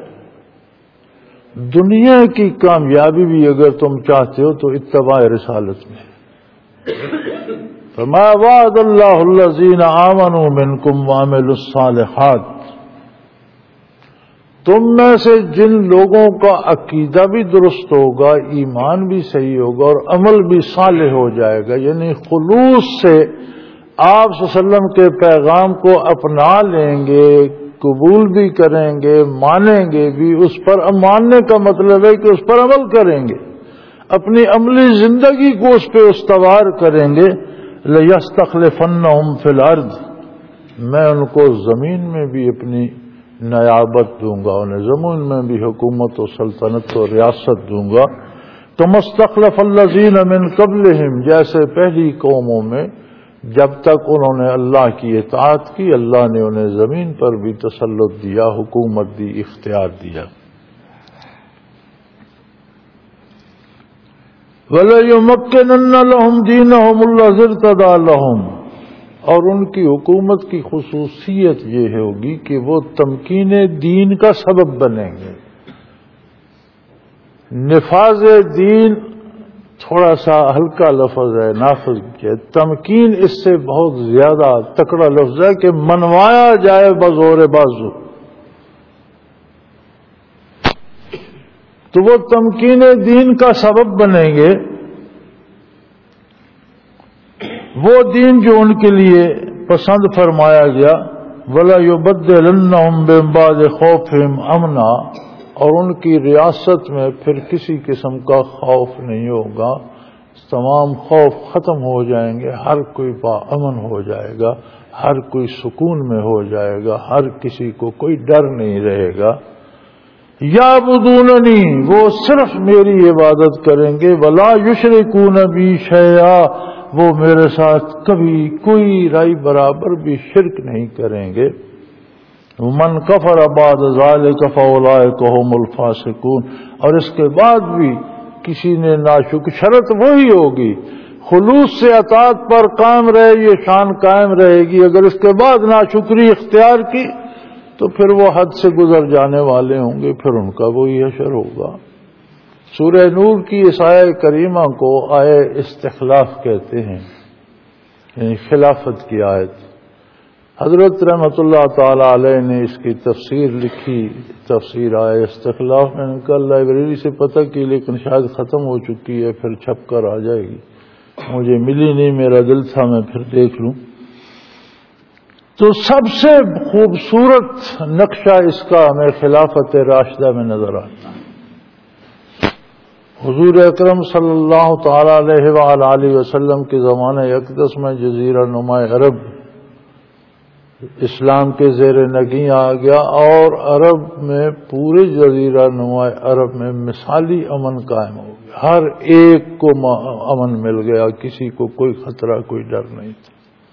دنیا کی کامیابی بھی اگر تم چاہتے ہو تو اتباع رسالت میں۔ فما وعد اللہ الذین آمنوا منکم وعملوا الصالحات، تم میں سے جن لوگوں کا عقیدہ بھی درست ہوگا، ایمان بھی صحیح ہوگا اور عمل بھی صالح ہو جائے گا، یعنی خلوص سے آپ صلی اللہ علیہ وسلم کے پیغام کو اپنا لیں گے، قبول بھی کریں گے، مانیں گے بھی، اس پر ماننے کا مطلب ہے کہ اس پر عمل کریں گے، اپنی عملی زندگی کو اس پہ استوار کریں گے۔ لَيَسْتَخْلِفَنَّهُمْ فِي الْأَرْضِ، میں ان کو زمین میں بھی اپنی نیابت دوں گا، انہیں زمین میں بھی حکومت و سلطنت و ریاست دوں گا۔ كَمَا اسْتَخْلَفَ الَّذِينَ مِن قَبْلِهِمْ، جیسے پہلی قوموں میں جب تک انہوں نے اللہ کی اطاعت کی، اللہ نے انہیں زمین پر بھی تسلط دیا، حکومت دی، اختیار دیا۔ وَلَيُمَكِّنَنَّ لَهُمْ دِينَهُمُ الَّذِي ارْتَضَىٰ لَهُمْ، اور ان کی حکومت کی خصوصیت یہ ہوگی کہ وہ تمکین دین کا سبب بنیں گے۔ نفاذ دین تھوڑا سا ہلکا لفظ ہے، نافذ کیا، تمکین اس سے بہت زیادہ تکڑا لفظ ہے کہ منوایا جائے بزور بازو۔ تو وہ تمکین دین کا سبب بنیں گے، وہ دین جو ان کے لیے پسند فرمایا گیا۔ وَلَا يُبَدِّلَنَّهُمْ مِن بَعْدِ خَوْفِهِمْ أَمْنًا، اور ان کی ریاست میں پھر کسی قسم کا خوف نہیں ہوگا، تمام خوف ختم ہو جائیں گے، ہر کوئی با امن ہو جائے گا، ہر کوئی سکون میں ہو جائے گا، ہر کسی کو کوئی ڈر نہیں رہے گا۔ یعبدوننی، وہ صرف میری عبادت کریں گے، ولا یشرکون بی شیئا، وہ میرے ساتھ کبھی کوئی رائی برابر بھی شرک نہیں کریں گے۔ من کفر بعد ذلک فاولئک هم الفاسقون، اور اس کے بعد بھی کسی نے ناشکر، شرط وہی ہوگی، خلوص سے اطاعت پر قائم رہے، یہ شان قائم رہے گی۔ اگر اس کے بعد ناشکری اختیار کی تو پھر وہ حد سے گزر جانے والے ہوں گے، پھر ان کا وہی حشر ہوگا۔ سورہ نور کی اس آیہ کریمہ کو آیہ استخلاف کہتے ہیں، یعنی خلافت کی آیت۔ حضرت رحمۃ اللہ تعالی علیہ نے اس کی تفسیر لکھی، تفسیر آیہ استخلاف، میں نے کل لائبریری سے پتہ کی لیکن شاید ختم ہو چکی ہے، پھر چھپ کر آ جائے گی، مجھے ملی نہیں، میرا دل تھا میں پھر دیکھ لوں۔ تو سب سے خوبصورت نقشہ اس کا ہمیں خلافت راشدہ میں نظر آتا ہے۔ حضور اکرم صلی اللہ تعالی علیہ وآلہ وسلم کے زمانہ اقدس میں جزیرہ نما عرب اسلام کے زیر نگیں آ گیا، اور عرب میں پورے جزیرہ نما عرب میں مثالی امن قائم ہو گیا، ہر ایک کو امن مل گیا، کسی کو کوئی خطرہ، کوئی ڈر نہیں تھا۔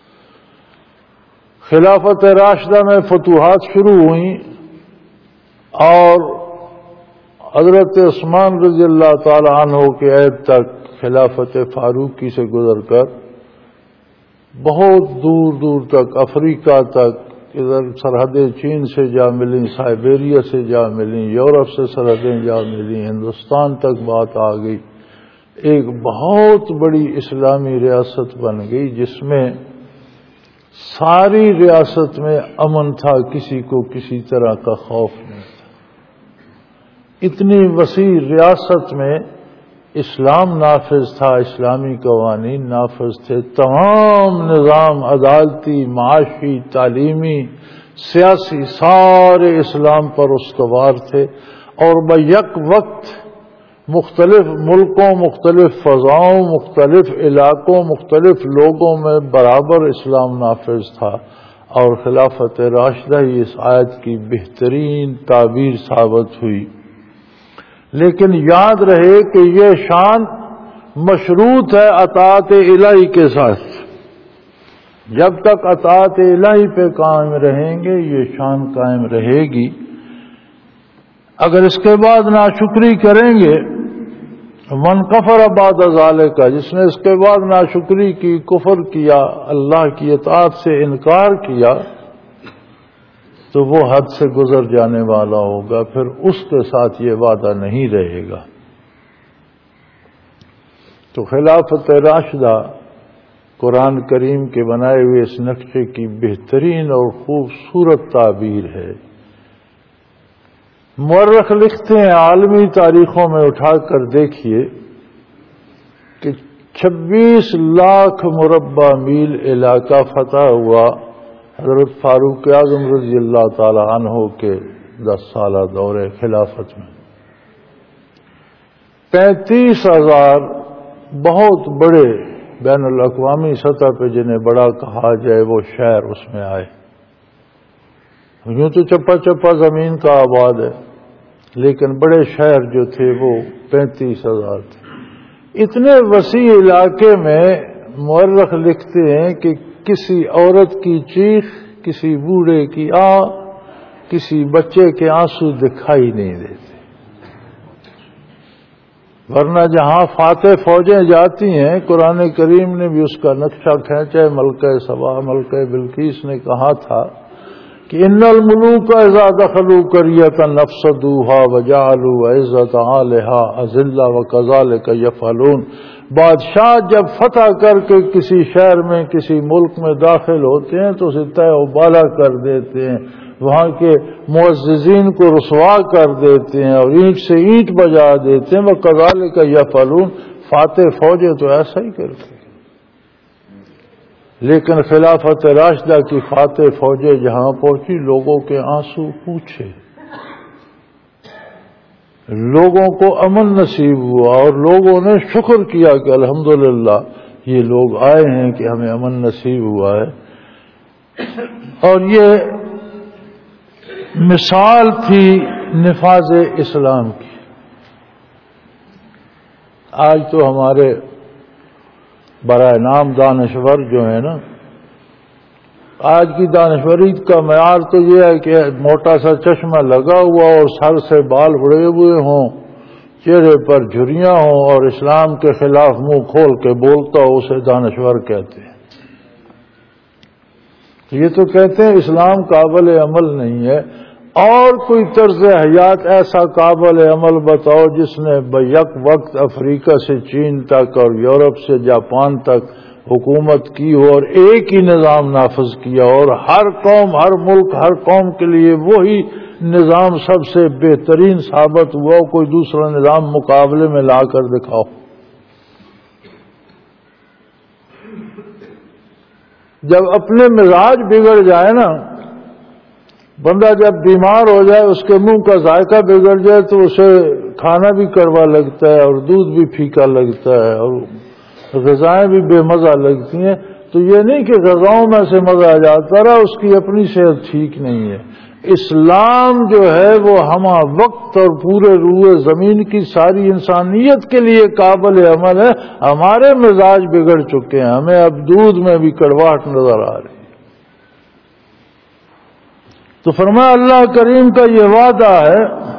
خلافت راشدہ میں فتوحات شروع ہوئیں، اور حضرت عثمان رضی اللہ تعالی عنہ کے عہد تک خلافت فاروقی سے گزر کر بہت دور دور تک، افریقہ تک، ادھر سرحدیں چین سے جا ملیں، سائبیریا سے جا ملیں، یورپ سے سرحدیں جا ملیں، ہندوستان تک بات آ گئی، ایک بہت بڑی اسلامی ریاست بن گئی جس میں ساری ریاست میں امن تھا، کسی کو کسی طرح کا خوف نہیں تھا۔ اتنی وسیع ریاست میں اسلام نافذ تھا، اسلامی قوانین نافذ تھے، تمام نظام عدالتی، معاشی، تعلیمی، سیاسی سارے اسلام پر استوار تھے، اور بیک وقت مختلف ملکوں، مختلف فضاؤں، مختلف علاقوں، مختلف لوگوں میں برابر اسلام نافذ تھا، اور خلافت راشدہ ہی اس آیت کی بہترین تعبیر ثابت ہوئی۔ لیکن یاد رہے کہ یہ شان مشروط ہے اطاعت الہی کے ساتھ۔ جب تک اطاعت الہی پہ قائم رہیں گے یہ شان قائم رہے گی. اگر اس کے بعد ناشکری کریں گے، من کفر بعد ذالک، جس نے اس کے بعد ناشکری کی، کفر کیا، اللہ کی اطاعت سے انکار کیا، تو وہ حد سے گزر جانے والا ہوگا، پھر اس کے ساتھ یہ وعدہ نہیں رہے گا. تو خلافت راشدہ قرآن کریم کے بنائے ہوئے اس نقشے کی بہترین اور خوبصورت تعبیر ہے. مورخ لکھتے ہیں عالمی تاریخوں میں اٹھا کر دیکھیے کہ چھبیس لاکھ مربع میل علاقہ فتح ہوا حضرت فاروق اعظم رضی اللہ تعالی عنہ کے دس سالہ دور خلافت میں. پینتیس ہزار بہت بڑے بین الاقوامی سطح پہ جنہیں بڑا کہا جائے وہ شہر اس میں آئے. یوں تو چپا چپا زمین کا آباد ہے، لیکن بڑے شہر جو تھے وہ پینتیس ہزار تھے. اتنے وسیع علاقے میں مورخ لکھتے ہیں کہ کسی عورت کی چیخ، کسی بوڑھے کی آ، کسی بچے کے آنسو دکھائی نہیں دیتے. ورنہ جہاں فاتح فوجیں جاتی ہیں، قرآن کریم نے بھی اس کا نقشہ کھینچا ہے. ملکہ سبا، ملکہ بلقیس نے کہا تھا کہ ان الملوک اذا دخلوا قریۃ افسدوها وجعلوا عزت اہلها اذلہ وکذالک یفعلون. بادشاہ جب فتح کر کے کسی شہر میں، کسی ملک میں داخل ہوتے ہیں تو اسے تہ و بالا کر دیتے ہیں، وہاں کے معززین کو رسوا کر دیتے ہیں اور اینٹ سے اینٹ بجا دیتے ہیں. وکذالک یفعلون. فاتح فوجیں تو ایسا ہی کرتے ہیں. لیکن خلافت راشدہ کی فاتح فوجیں جہاں پہنچی، لوگوں کے آنسو پوچھے، لوگوں کو امن نصیب ہوا اور لوگوں نے شکر کیا کہ الحمدللہ یہ لوگ آئے ہیں کہ ہمیں امن نصیب ہوا ہے. اور یہ مثال تھی نفاذ اسلام کی. آج تو ہمارے برائے نام دانشور جو ہیں نا، آج کی دانشوری کا معیار تو یہ ہے کہ موٹا سا چشمہ لگا ہوا اور سر سے بال اڑے ہوئے ہوں، چہرے پر جھریاں ہوں اور اسلام کے خلاف منہ کھول کے بولتا ہو، اسے دانشور کہتے ہیں. یہ تو کہتے ہیں اسلام قابل عمل نہیں ہے. اور کوئی طرز حیات ایسا قابل عمل بتاؤ جس نے بیک وقت افریقہ سے چین تک اور یورپ سے جاپان تک حکومت کی ہو اور ایک ہی نظام نافذ کیا، اور ہر قوم، ہر ملک، ہر قوم کے لیے وہی نظام سب سے بہترین ثابت ہوا. کوئی دوسرا نظام مقابلے میں لا کر دکھاؤ. جب اپنے مزاج بگڑ جائے نا، بندہ جب بیمار ہو جائے، اس کے منہ کا ذائقہ بگڑ جائے تو اسے کھانا بھی کڑوا لگتا ہے اور دودھ بھی پھیکا لگتا ہے اور غذائیں بھی بے مزہ لگتی ہیں. تو یہ نہیں کہ غذاؤں میں سے مزہ آ جاتا رہا، اس کی اپنی صحت ٹھیک نہیں ہے. اسلام جو ہے وہ ہمہ وقت اور پورے روئے زمین کی ساری انسانیت کے لیے قابل عمل ہے. ہمارے مزاج بگڑ چکے ہیں، ہمیں اب دودھ میں بھی کڑواہٹ نظر آ رہی. تو فرمایا اللہ کریم کا یہ وعدہ ہے،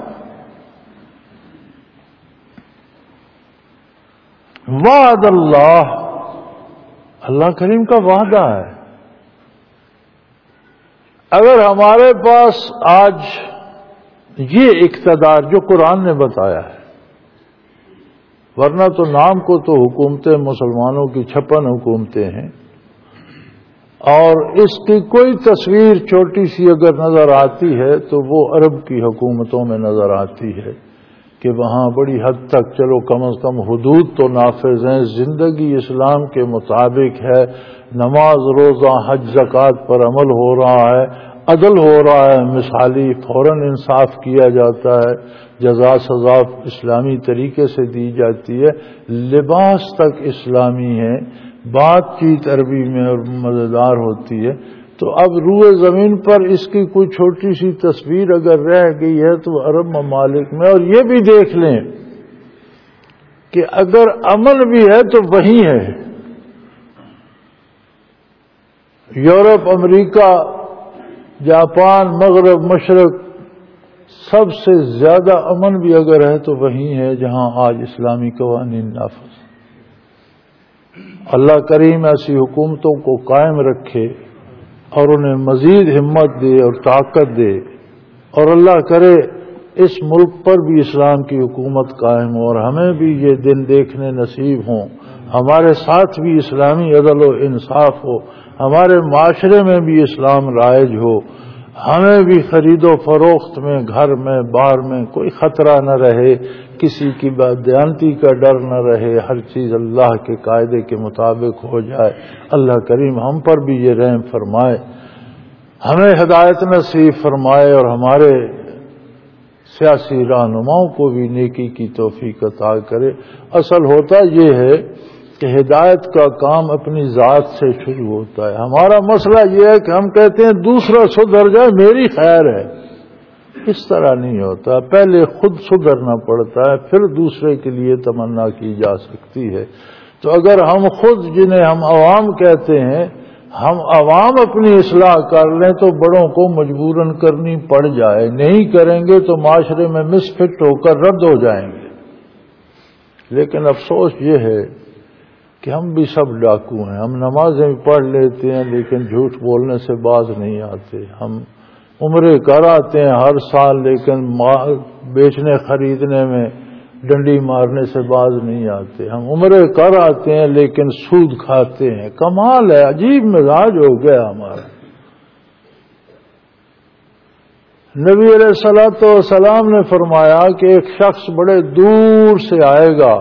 وعد اللہ، اللہ کریم کا وعدہ ہے. اگر ہمارے پاس آج یہ اقتدار جو قرآن نے بتایا ہے، ورنہ تو نام کو تو حکومتیں مسلمانوں کی چھپن حکومتیں ہیں، اور اس کی کوئی تصویر چھوٹی سی اگر نظر آتی ہے تو وہ عرب کی حکومتوں میں نظر آتی ہے کہ وہاں بڑی حد تک چلو کم از کم حدود تو نافذ ہیں، زندگی اسلام کے مطابق ہے، نماز روزہ حج زکوٰۃ پر عمل ہو رہا ہے، عدل ہو رہا ہے، مثالی فوراً انصاف کیا جاتا ہے، جزا سزا اسلامی طریقے سے دی جاتی ہے، لباس تک اسلامی ہے، بات چیت عربی میں اور مزیدار ہوتی ہے. تو اب روئے زمین پر اس کی کوئی چھوٹی سی تصویر اگر رہ گئی ہے تو عرب ممالک میں. اور یہ بھی دیکھ لیں کہ اگر امن بھی ہے تو وہی ہے. یورپ، امریکہ، جاپان، مغرب، مشرق، سب سے زیادہ امن بھی اگر ہے تو وہیں ہے جہاں آج اسلامی قوانین نافذ۔ اللہ کریم ایسی حکومتوں کو قائم رکھے اور انہیں مزید ہمت دے اور طاقت دے، اور اللہ کرے اس ملک پر بھی اسلام کی حکومت قائم ہو، اور ہمیں بھی یہ دن دیکھنے نصیب ہوں، ہمارے ساتھ بھی اسلامی عدل و انصاف ہو، ہمارے معاشرے میں بھی اسلام رائج ہو، ہمیں بھی خرید و فروخت میں، گھر میں، بار میں کوئی خطرہ نہ رہے، کسی کی بددیانتی کا ڈر نہ رہے، ہر چیز اللہ کے قاعدے کے مطابق ہو جائے۔ اللہ کریم ہم پر بھی یہ رحم فرمائے، ہمیں ہدایت نصیب فرمائے، اور ہمارے سیاسی رہنماؤں کو بھی نیکی کی توفیق عطا کرے۔ اصل ہوتا یہ ہے کہ ہدایت کا کام اپنی ذات سے شروع ہوتا ہے۔ ہمارا مسئلہ یہ ہے کہ ہم کہتے ہیں دوسرا سدھر جائے میری خیر ہے، اس طرح نہیں ہوتا، پہلے خود سدھرنا پڑتا ہے، پھر دوسرے کے لیے تمنا کی جا سکتی ہے۔ تو اگر ہم خود، جنہیں ہم عوام کہتے ہیں، ہم عوام اپنی اصلاح کر لیں تو بڑوں کو مجبوراً کرنی پڑ جائے، نہیں کریں گے تو معاشرے میں مس فٹ ہو کر رد ہو جائیں گے۔ لیکن افسوس یہ ہے کہ ہم بھی سب ڈاکو ہیں، ہم نمازیں بھی پڑھ لیتے ہیں لیکن جھوٹ بولنے سے باز نہیں آتے، ہم عمرے کر آتے ہیں ہر سال لیکن بیچنے خریدنے میں ڈنڈی مارنے سے باز نہیں آتے، ہم عمرے کر آتے ہیں لیکن سود کھاتے ہیں۔ کمال ہے، عجیب مزاج ہو گیا ہمارا۔ نبی علیہ الصلوۃ والسلام نے فرمایا کہ ایک شخص بڑے دور سے آئے گا،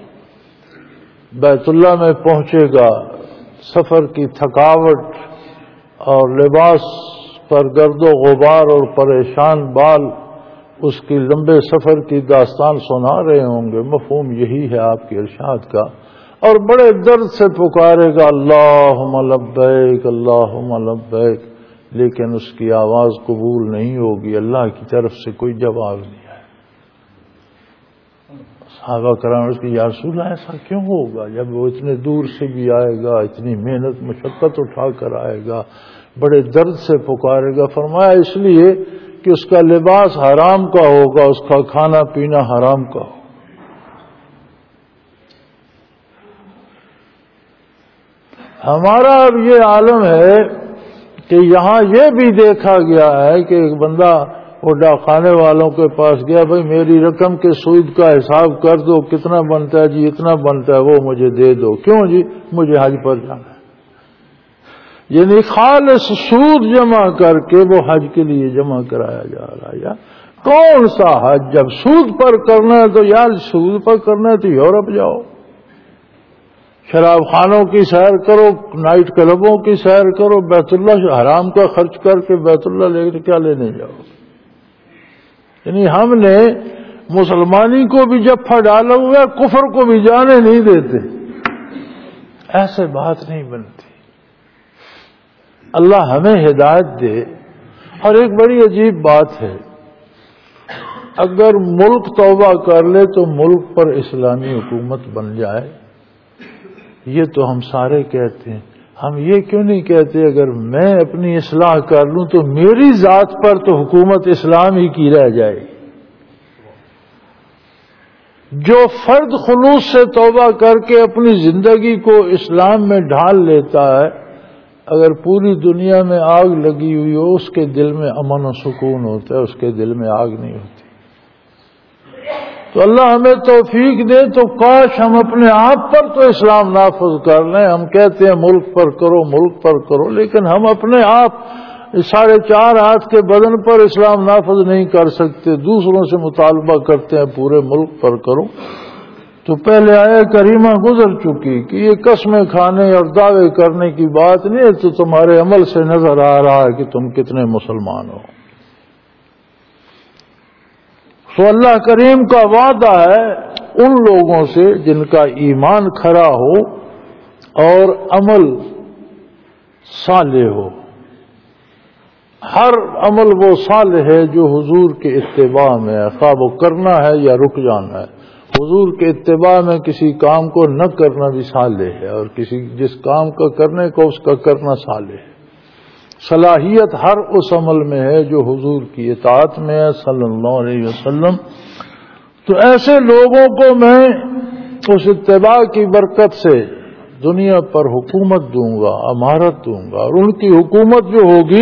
بیت اللہ میں پہنچے گا، سفر کی تھکاوٹ اور لباس پر گرد و غبار اور پریشان بال اس کی لمبے سفر کی داستان سنا رہے ہوں گے، مفہوم یہی ہے آپ کے ارشاد کا، اور بڑے درد سے پکارے گا اللہم لبیک اللہم لبیک، لیکن اس کی آواز قبول نہیں ہوگی، اللہ کی طرف سے کوئی جواب نہیں ہے۔ صحابہ کرام اس کی یا رسول اللہ ایسا کیوں ہوگا؟ جب وہ اتنے دور سے بھی آئے گا، اتنی محنت مشقت اٹھا کر آئے گا، بڑے درد سے پکارے گا۔ فرمایا اس لیے کہ اس کا لباس حرام کا ہوگا، اس کا کھانا پینا حرام کا ہوگا۔ ہمارا اب یہ عالم ہے کہ یہاں یہ بھی دیکھا گیا ہے کہ ایک بندہ وہ ڈاکخانے والوں کے پاس گیا، بھائی میری رقم کے سود کا حساب کر دو، کتنا بنتا ہے جی؟ اتنا بنتا ہے، وہ مجھے دے دو۔ کیوں جی؟ مجھے حج پر جانا ہے۔ یعنی خالص سود جمع کر کے وہ حج کے لیے جمع کرایا جا رہا ہے۔ یا کون سا حج؟ جب سود پر کرنا ہے تو یار سود پر کرنا ہے تو یورپ جاؤ، شراب خانوں کی سیر کرو، نائٹ کلبوں کی سیر کرو، بیت اللہ حرام کا خرچ کر کے بیت اللہ لے کے کیا لینے جاؤ؟ یعنی ہم نے مسلمانی کو بھی جفا ڈالا ہوا ہے، کفر کو بھی جانے نہیں دیتے۔ ایسے بات نہیں بنتی۔ اللہ ہمیں ہدایت دے۔ اور ایک بڑی عجیب بات ہے، اگر ملک توبہ کر لے تو ملک پر اسلامی حکومت بن جائے، یہ تو ہم سارے کہتے ہیں، ہم یہ کیوں نہیں کہتے اگر میں اپنی اصلاح کر لوں تو میری ذات پر تو حکومت اسلام ہی کی رہ جائے؟ جو فرد خلوص سے توبہ کر کے اپنی زندگی کو اسلام میں ڈھال لیتا ہے، اگر پوری دنیا میں آگ لگی ہوئی ہو اس کے دل میں امن و سکون ہوتا ہے، اس کے دل میں آگ نہیں ہوتی۔ تو اللہ ہمیں توفیق دے تو کاش ہم اپنے آپ پر تو اسلام نافذ کر لیں۔ ہم کہتے ہیں ملک پر کرو ملک پر کرو، لیکن ہم اپنے آپ ساڑھے چار ہاتھ کے بدن پر اسلام نافذ نہیں کر سکتے، دوسروں سے مطالبہ کرتے ہیں پورے ملک پر کرو۔ تو پہلے آیا کریمہ گزر چکی کہ یہ قسمیں کھانے اور دعوے کرنے کی بات نہیں ہے، تو تمہارے عمل سے نظر آ رہا ہے کہ تم کتنے مسلمان ہو۔ تو اللہ کریم کا وعدہ ہے ان لوگوں سے جن کا ایمان کھرا ہو اور عمل صالح ہو۔ ہر عمل وہ صالح ہے جو حضور کے اتباع میں ہے، خواہ وہ کرنا ہے یا رک جانا ہے۔ حضور کے اتباع میں کسی کام کو نہ کرنا بھی صالح ہے، اور کسی جس کام کا کرنے کو اس کا کرنا صالح ہے۔ صلاحیت ہر اس عمل میں ہے جو حضور کی اطاعت میں ہے صلی اللہ علیہ وسلم. تو ایسے لوگوں کو میں اس اتباع کی برکت سے دنیا پر حکومت دوں گا، امارت دوں گا، اور ان کی حکومت جو ہوگی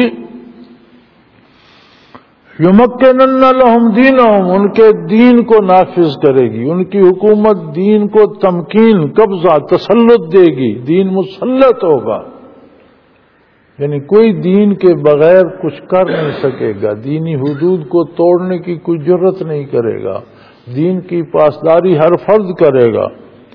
یمکنن لہم دینہم، ان کے دین کو نافذ کرے گی. ان کی حکومت دین کو تمکین، قبضہ، تسلط دے گی. دین مسلط ہوگا، یعنی کوئی دین کے بغیر کچھ کر نہیں سکے گا. دینی حدود کو توڑنے کی کوئی جرت نہیں کرے گا. دین کی پاسداری ہر فرد کرے گا.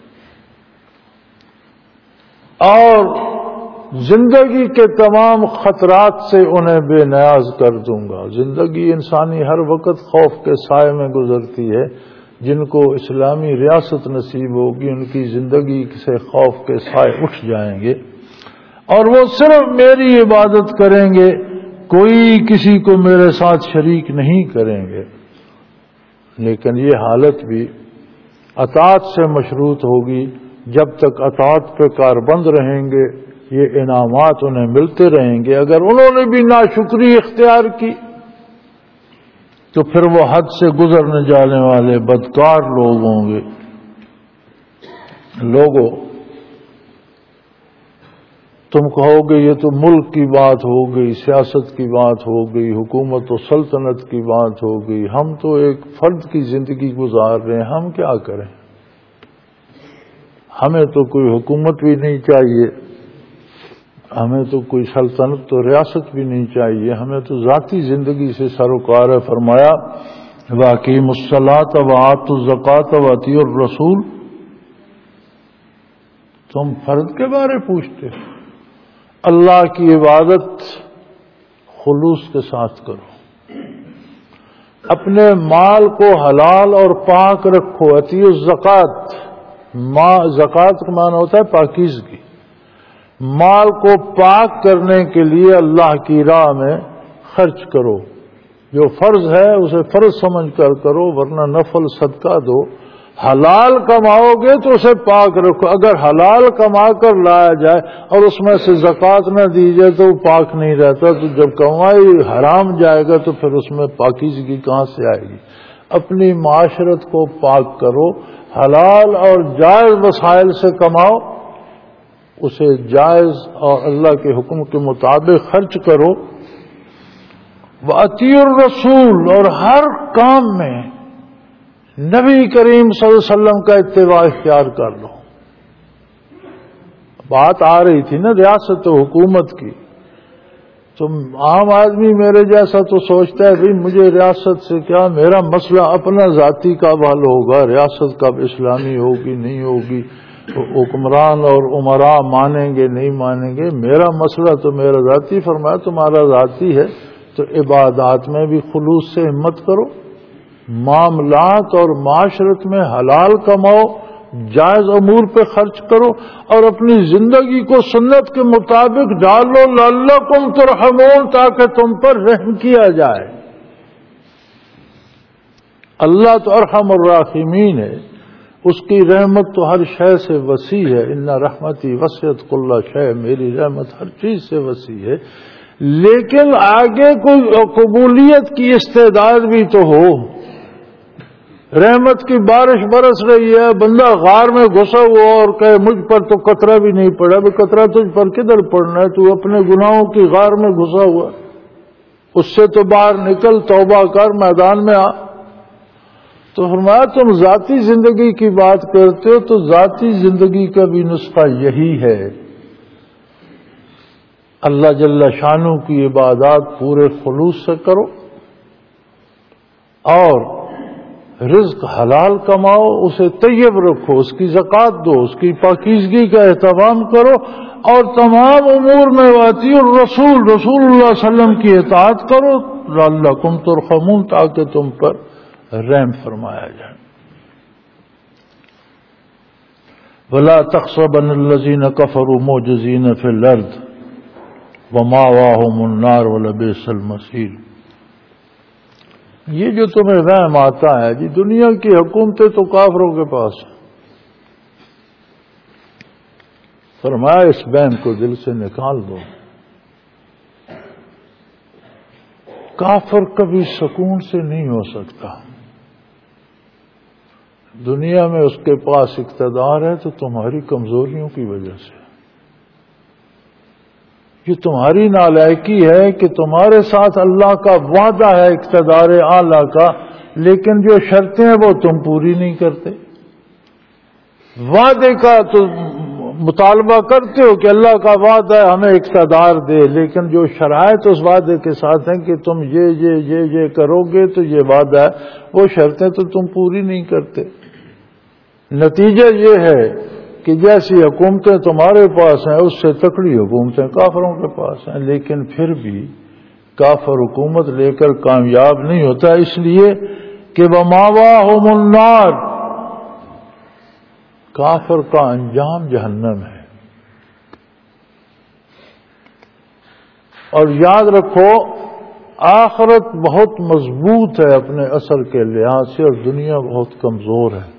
اور زندگی کے تمام خطرات سے انہیں بے نیاز کر دوں گا. زندگی انسانی ہر وقت خوف کے سائے میں گزرتی ہے. جن کو اسلامی ریاست نصیب ہوگی ان کی زندگی سے خوف کے سائے اٹھ جائیں گے، اور وہ صرف میری عبادت کریں گے، کوئی کسی کو میرے ساتھ شریک نہیں کریں گے. لیکن یہ حالت بھی اطاعت سے مشروط ہوگی. جب تک اطاعت پہ کاربند رہیں گے یہ انعامات انہیں ملتے رہیں گے. اگر انہوں نے بھی ناشکری اختیار کی تو پھر وہ حد سے گزرنے جانے والے بدکار لوگ ہوں گے. لوگوں، تم کہو گے یہ تو ملک کی بات ہو گئی، سیاست کی بات ہو گئی، حکومت و سلطنت کی بات ہو گئی، ہم تو ایک فرد کی زندگی گزار رہے ہیں، ہم کیا کریں؟ ہمیں تو کوئی حکومت بھی نہیں چاہیے، ہمیں تو کوئی سلطنت و ریاست بھی نہیں چاہیے، ہمیں تو ذاتی زندگی سے سروکار ہے. فرمایا وَأَقِیمُوا الصَّلَاةَ وَآتُوا الزَّکَاةَ وَأَطِیعُوا الرَّسُولَ. تم فرد کے بارے پوچھتے ہو؟ اللہ کی عبادت خلوص کے ساتھ کرو، اپنے مال کو حلال اور پاک رکھو. اطیعوا الزکات، زکات کا معنی ہوتا ہے پاکیزگی. مال کو پاک کرنے کے لیے اللہ کی راہ میں خرچ کرو. جو فرض ہے اسے فرض سمجھ کر کرو، ورنہ نفل صدقہ دو. حلال کماؤ گے تو اسے پاک رکھو. اگر حلال کما کر لایا جائے اور اس میں سے زکوٰۃ نہ دی جائے تو وہ پاک نہیں رہتا. تو جب کمائی حرام جائے گا تو پھر اس میں پاکیزگی کہاں سے آئے گی؟ اپنی معاشرت کو پاک کرو، حلال اور جائز وسائل سے کماؤ، اسے جائز اور اللہ کے حکم کے مطابق خرچ کرو. وَأَطِیعُوا الرَّسُولَ، اور ہر کام میں نبی کریم صلی اللہ علیہ وسلم کا اتباع اختیار کر لو. بات آ رہی تھی نا ریاست و حکومت کی، تو عام آدمی میرے جیسا تو سوچتا ہے بھئی مجھے ریاست سے کیا، میرا مسئلہ اپنا ذاتی کب حل ہوگا، ریاست کب اسلامی ہوگی نہیں ہوگی، حکمران اور عمراء مانیں گے نہیں مانیں گے، میرا مسئلہ تو میرا ذاتی. فرمایا تمہارا ذاتی ہے تو عبادات میں بھی خلوص سے ہمت کرو، معاملات اور معاشرت میں حلال کماؤ، جائز امور پہ خرچ کرو، اور اپنی زندگی کو سنت کے مطابق ڈالو. لعلکم ترحمون، تاکہ تم پر رحم کیا جائے. اللہ تو ارحم الراحمین ہے، اس کی رحمت تو ہر شے سے وسیع ہے. ان رحمتی وسعت کل شے، میری رحمت ہر چیز سے وسیع ہے. لیکن آگے کوئی قبولیت کی استعداد بھی تو ہو. رحمت کی بارش برس رہی ہے، بندہ غار میں گھسا ہوا اور کہے مجھ پر تو قطرہ بھی نہیں پڑا. بھئی قطرہ تجھ پر کدھر پڑنا ہے؟ تو اپنے گناہوں کی غار میں گھسا ہوا، اس سے تو باہر نکل، توبہ کر، میدان میں آ. تو فرمایا تم ذاتی زندگی کی بات کرتے ہو تو ذاتی زندگی کا بھی نسخہ یہی ہے. اللہ جل شانہ کی عبادات پورے خلوص سے کرو، اور رزق حلال کماؤ، اسے طیب رکھو، اس کی زکوٰۃ دو، اس کی پاکیزگی کا اہتمام کرو، اور تمام امور میں واطیعوا الرسول، رسول اللہ صلی اللہ علیہ وسلم کی اطاعت کرو. لعلکم ترحمون، تاکہ تم پر رحم فرمایا جائے. وَلَا تَحْسَبَنَّ الَّذِينَ كَفَرُوا مُعْجِزِينَ فِي الْأَرْضِ وَمَأْوَاهُمُ النَّارُ وَلَبِئْسَ الْمَصِيرُ. یہ جو تمہیں وہم آتا ہے جی دنیا کی حکومتیں تو کافروں کے پاس ہیں، فرمایا اس وہم کو دل سے نکال دو. کافر کبھی سکون سے نہیں ہو سکتا. دنیا میں اس کے پاس اقتدار ہے تو تمہاری کمزوریوں کی وجہ سے. یہ تمہاری نالائکی ہے کہ تمہارے ساتھ اللہ کا وعدہ ہے اقتدار اعلیٰ کا، لیکن جو شرطیں ہیں وہ تم پوری نہیں کرتے. وعدے کا تو مطالبہ کرتے ہو کہ اللہ کا وعدہ ہے ہمیں اقتدار دے، لیکن جو شرائط اس وعدے کے ساتھ ہیں کہ تم یہ یہ یہ یہ کرو گے تو یہ وعدہ ہے، وہ شرطیں تو تم پوری نہیں کرتے. نتیجہ یہ ہے کہ جیسی حکومتیں تمہارے پاس ہیں اس سے تکڑی حکومتیں کافروں کے پاس ہیں، لیکن پھر بھی کافر حکومت لے کر کامیاب نہیں ہوتا، اس لیے کہ وَمَأْوَاهُمُ النَّارُ، کافر کا انجام جہنم ہے. اور یاد رکھو آخرت بہت مضبوط ہے اپنے اثر کے لحاظ سے، اور دنیا بہت کمزور ہے.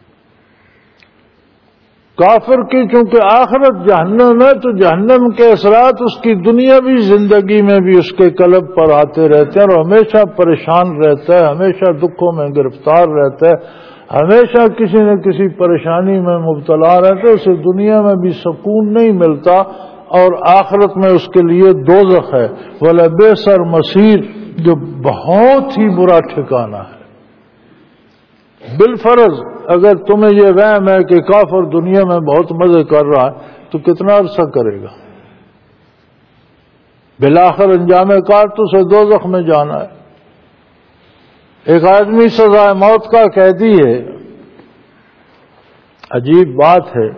کافر کی چونکہ آخرت جہنم ہے تو جہنم کے اثرات اس کی دنیاوی زندگی میں بھی اس کے قلب پر آتے رہتے ہیں، اور ہمیشہ پریشان رہتا ہے، ہمیشہ دکھوں میں گرفتار رہتا ہے، ہمیشہ کسی نہ کسی پریشانی میں مبتلا رہتا ہے. اسے دنیا میں بھی سکون نہیں ملتا، اور آخرت میں اس کے لیے دوزخ ہے، وَلَبِئْسَ الْمَصِيرُ، جو بہت ہی برا ٹھکانہ ہے. بالفرض اگر تمہیں یہ وہم ہے کہ کافر دنیا میں بہت مزے کر رہا ہے تو کتنا عرصہ کرے گا؟ بالآخر انجام کار تو اسے دوزخ میں جانا ہے. ایک آدمی سزائے موت کا قیدی ہے. عجیب بات ہے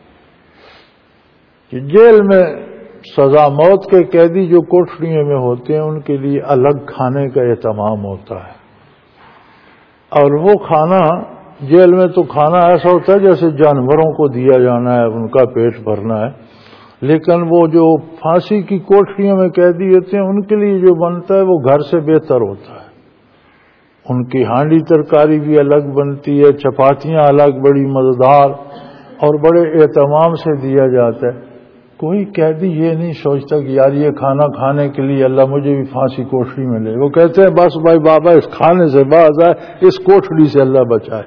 کہ جیل میں سزا موت کے قیدی جو کوٹھریوں میں ہوتے ہیں ان کے لیے الگ کھانے کا اہتمام ہوتا ہے، اور وہ کھانا جیل میں تو کھانا ایسا ہوتا ہے جیسے جانوروں کو دیا جانا ہے، ان کا پیٹ بھرنا ہے. لیکن وہ جو پھانسی کی کوٹھریوں میں قیدی ہوتے ہیں ان کے لیے جو بنتا ہے وہ گھر سے بہتر ہوتا ہے. ان کی ہانڈی ترکاری بھی الگ بنتی ہے، چپاتیاں الگ بڑی مزیدار اور بڑے اہتمام سے دیا جاتا ہے. کوئی قیدی یہ نہیں سوچتا کہ یار یہ کھانا کھانے کے لیے اللہ مجھے بھی پھانسی کوٹھری میں لے. وہ کہتے ہیں بس بھائی بابا اس کھانے سے باز آئے، اس کوٹھری سے اللہ بچائے.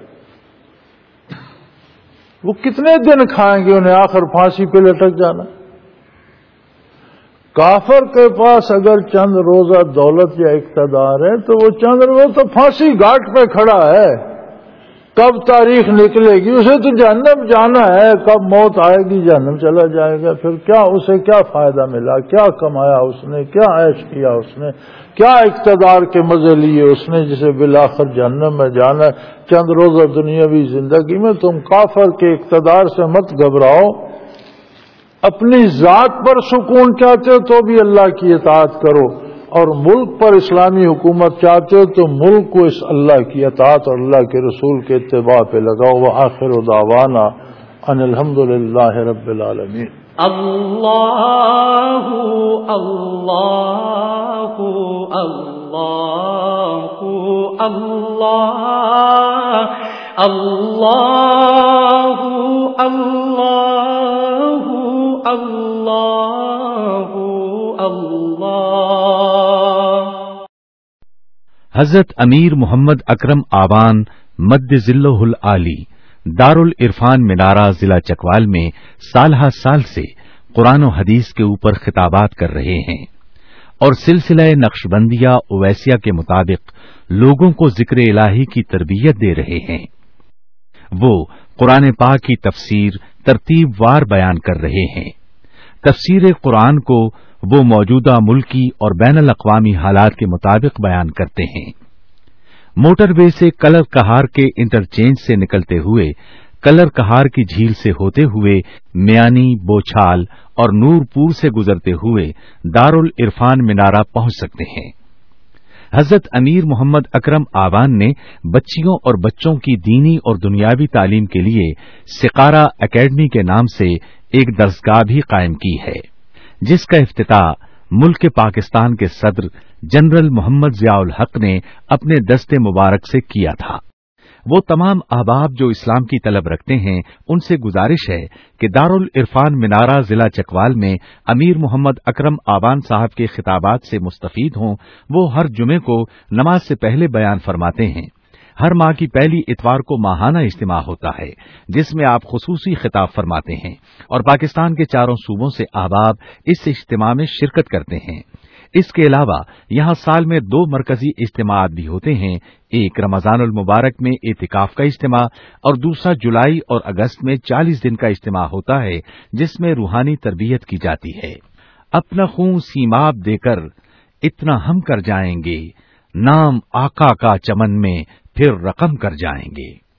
وہ کتنے دن کھائیں گے؟ انہیں آخر پھانسی پہ لٹک جانا. کافر کے پاس اگر چند روزہ دولت یا اقتدار ہے تو وہ چند روزہ تو پھانسی گھاٹ پہ کھڑا ہے. کب تاریخ نکلے گی؟ اسے تو جہنم جانا ہے. کب موت آئے گی جہنم چلا جائے گا. پھر کیا اسے کیا فائدہ ملا؟ کیا کمایا اس نے؟ کیا عیش کیا اس نے؟ کیا اقتدار کے مزے لیے اس نے جسے بالآخر جہنم میں جانا ہے؟ چند روزہ دنیاوی زندگی میں تم کافر کے اقتدار سے مت گھبراؤ. اپنی ذات پر سکون چاہتے ہو تو بھی اللہ کی اطاعت کرو، اور ملک پر اسلامی حکومت چاہتے ہو تو ملک کو اس اللہ کی اطاعت اور اللہ کے رسول کے اتباع پہ لگاؤ. وآخر دعوانا ان الحمد للہ رب العالمین. اللہ اللہ اللہ اللہ اللہ اللہ اللہ اللہ. حضرت امیر محمد اکرم آوان مد ذلہ العالی دارالعرفان منارہ ضلع چکوال میں سالہ سال سے قرآن و حدیث کے اوپر خطابات کر رہے ہیں اور سلسلہ نقشبندیہ اویسیہ کے مطابق لوگوں کو ذکر الہی کی تربیت دے رہے ہیں. وہ قرآن پاک کی تفسیر ترتیب وار بیان کر رہے ہیں. تفسیر قرآن کو وہ موجودہ ملکی اور بین الاقوامی حالات کے مطابق بیان کرتے ہیں. موٹر وے سے کلر کہار کے انٹرچینج سے نکلتے ہوئے کلر کہار کی جھیل سے ہوتے ہوئے میانی، بوچھال اور نور پور سے گزرتے ہوئے دارالعرفان منارہ پہنچ سکتے ہیں. حضرت امیر محمد اکرم آوان نے بچیوں اور بچوں کی دینی اور دنیاوی تعلیم کے لیے سقارہ اکیڈمی کے نام سے ایک درسگاہ بھی قائم کی ہے، جس کا افتتاح ملک پاکستان کے صدر جنرل محمد ضیاء الحق نے اپنے دست مبارک سے کیا تھا. وہ تمام احباب جو اسلام کی طلب رکھتے ہیں ان سے گزارش ہے کہ دارالعرفان منارہ ضلع چکوال میں امیر محمد اکرم آوان صاحب کے خطابات سے مستفید ہوں۔ وہ ہر جمعے کو نماز سے پہلے بیان فرماتے ہیں۔ ہر ماہ کی پہلی اتوار کو ماہانہ اجتماع ہوتا ہے جس میں آپ خصوصی خطاب فرماتے ہیں اور پاکستان کے چاروں صوبوں سے احباب اس اجتماع میں شرکت کرتے ہیں۔ اس کے علاوہ یہاں سال میں دو مرکزی اجتماعات بھی ہوتے ہیں، ایک رمضان المبارک میں اعتکاف کا اجتماع اور دوسرا جولائی اور اگست میں چالیس دن کا اجتماع ہوتا ہے جس میں روحانی تربیت کی جاتی ہے۔ اپنا خون سیماب دے کر اتنا ہم کر جائیں گے، نام آقا کا چمن میں پھر رقم کر جائیں گے۔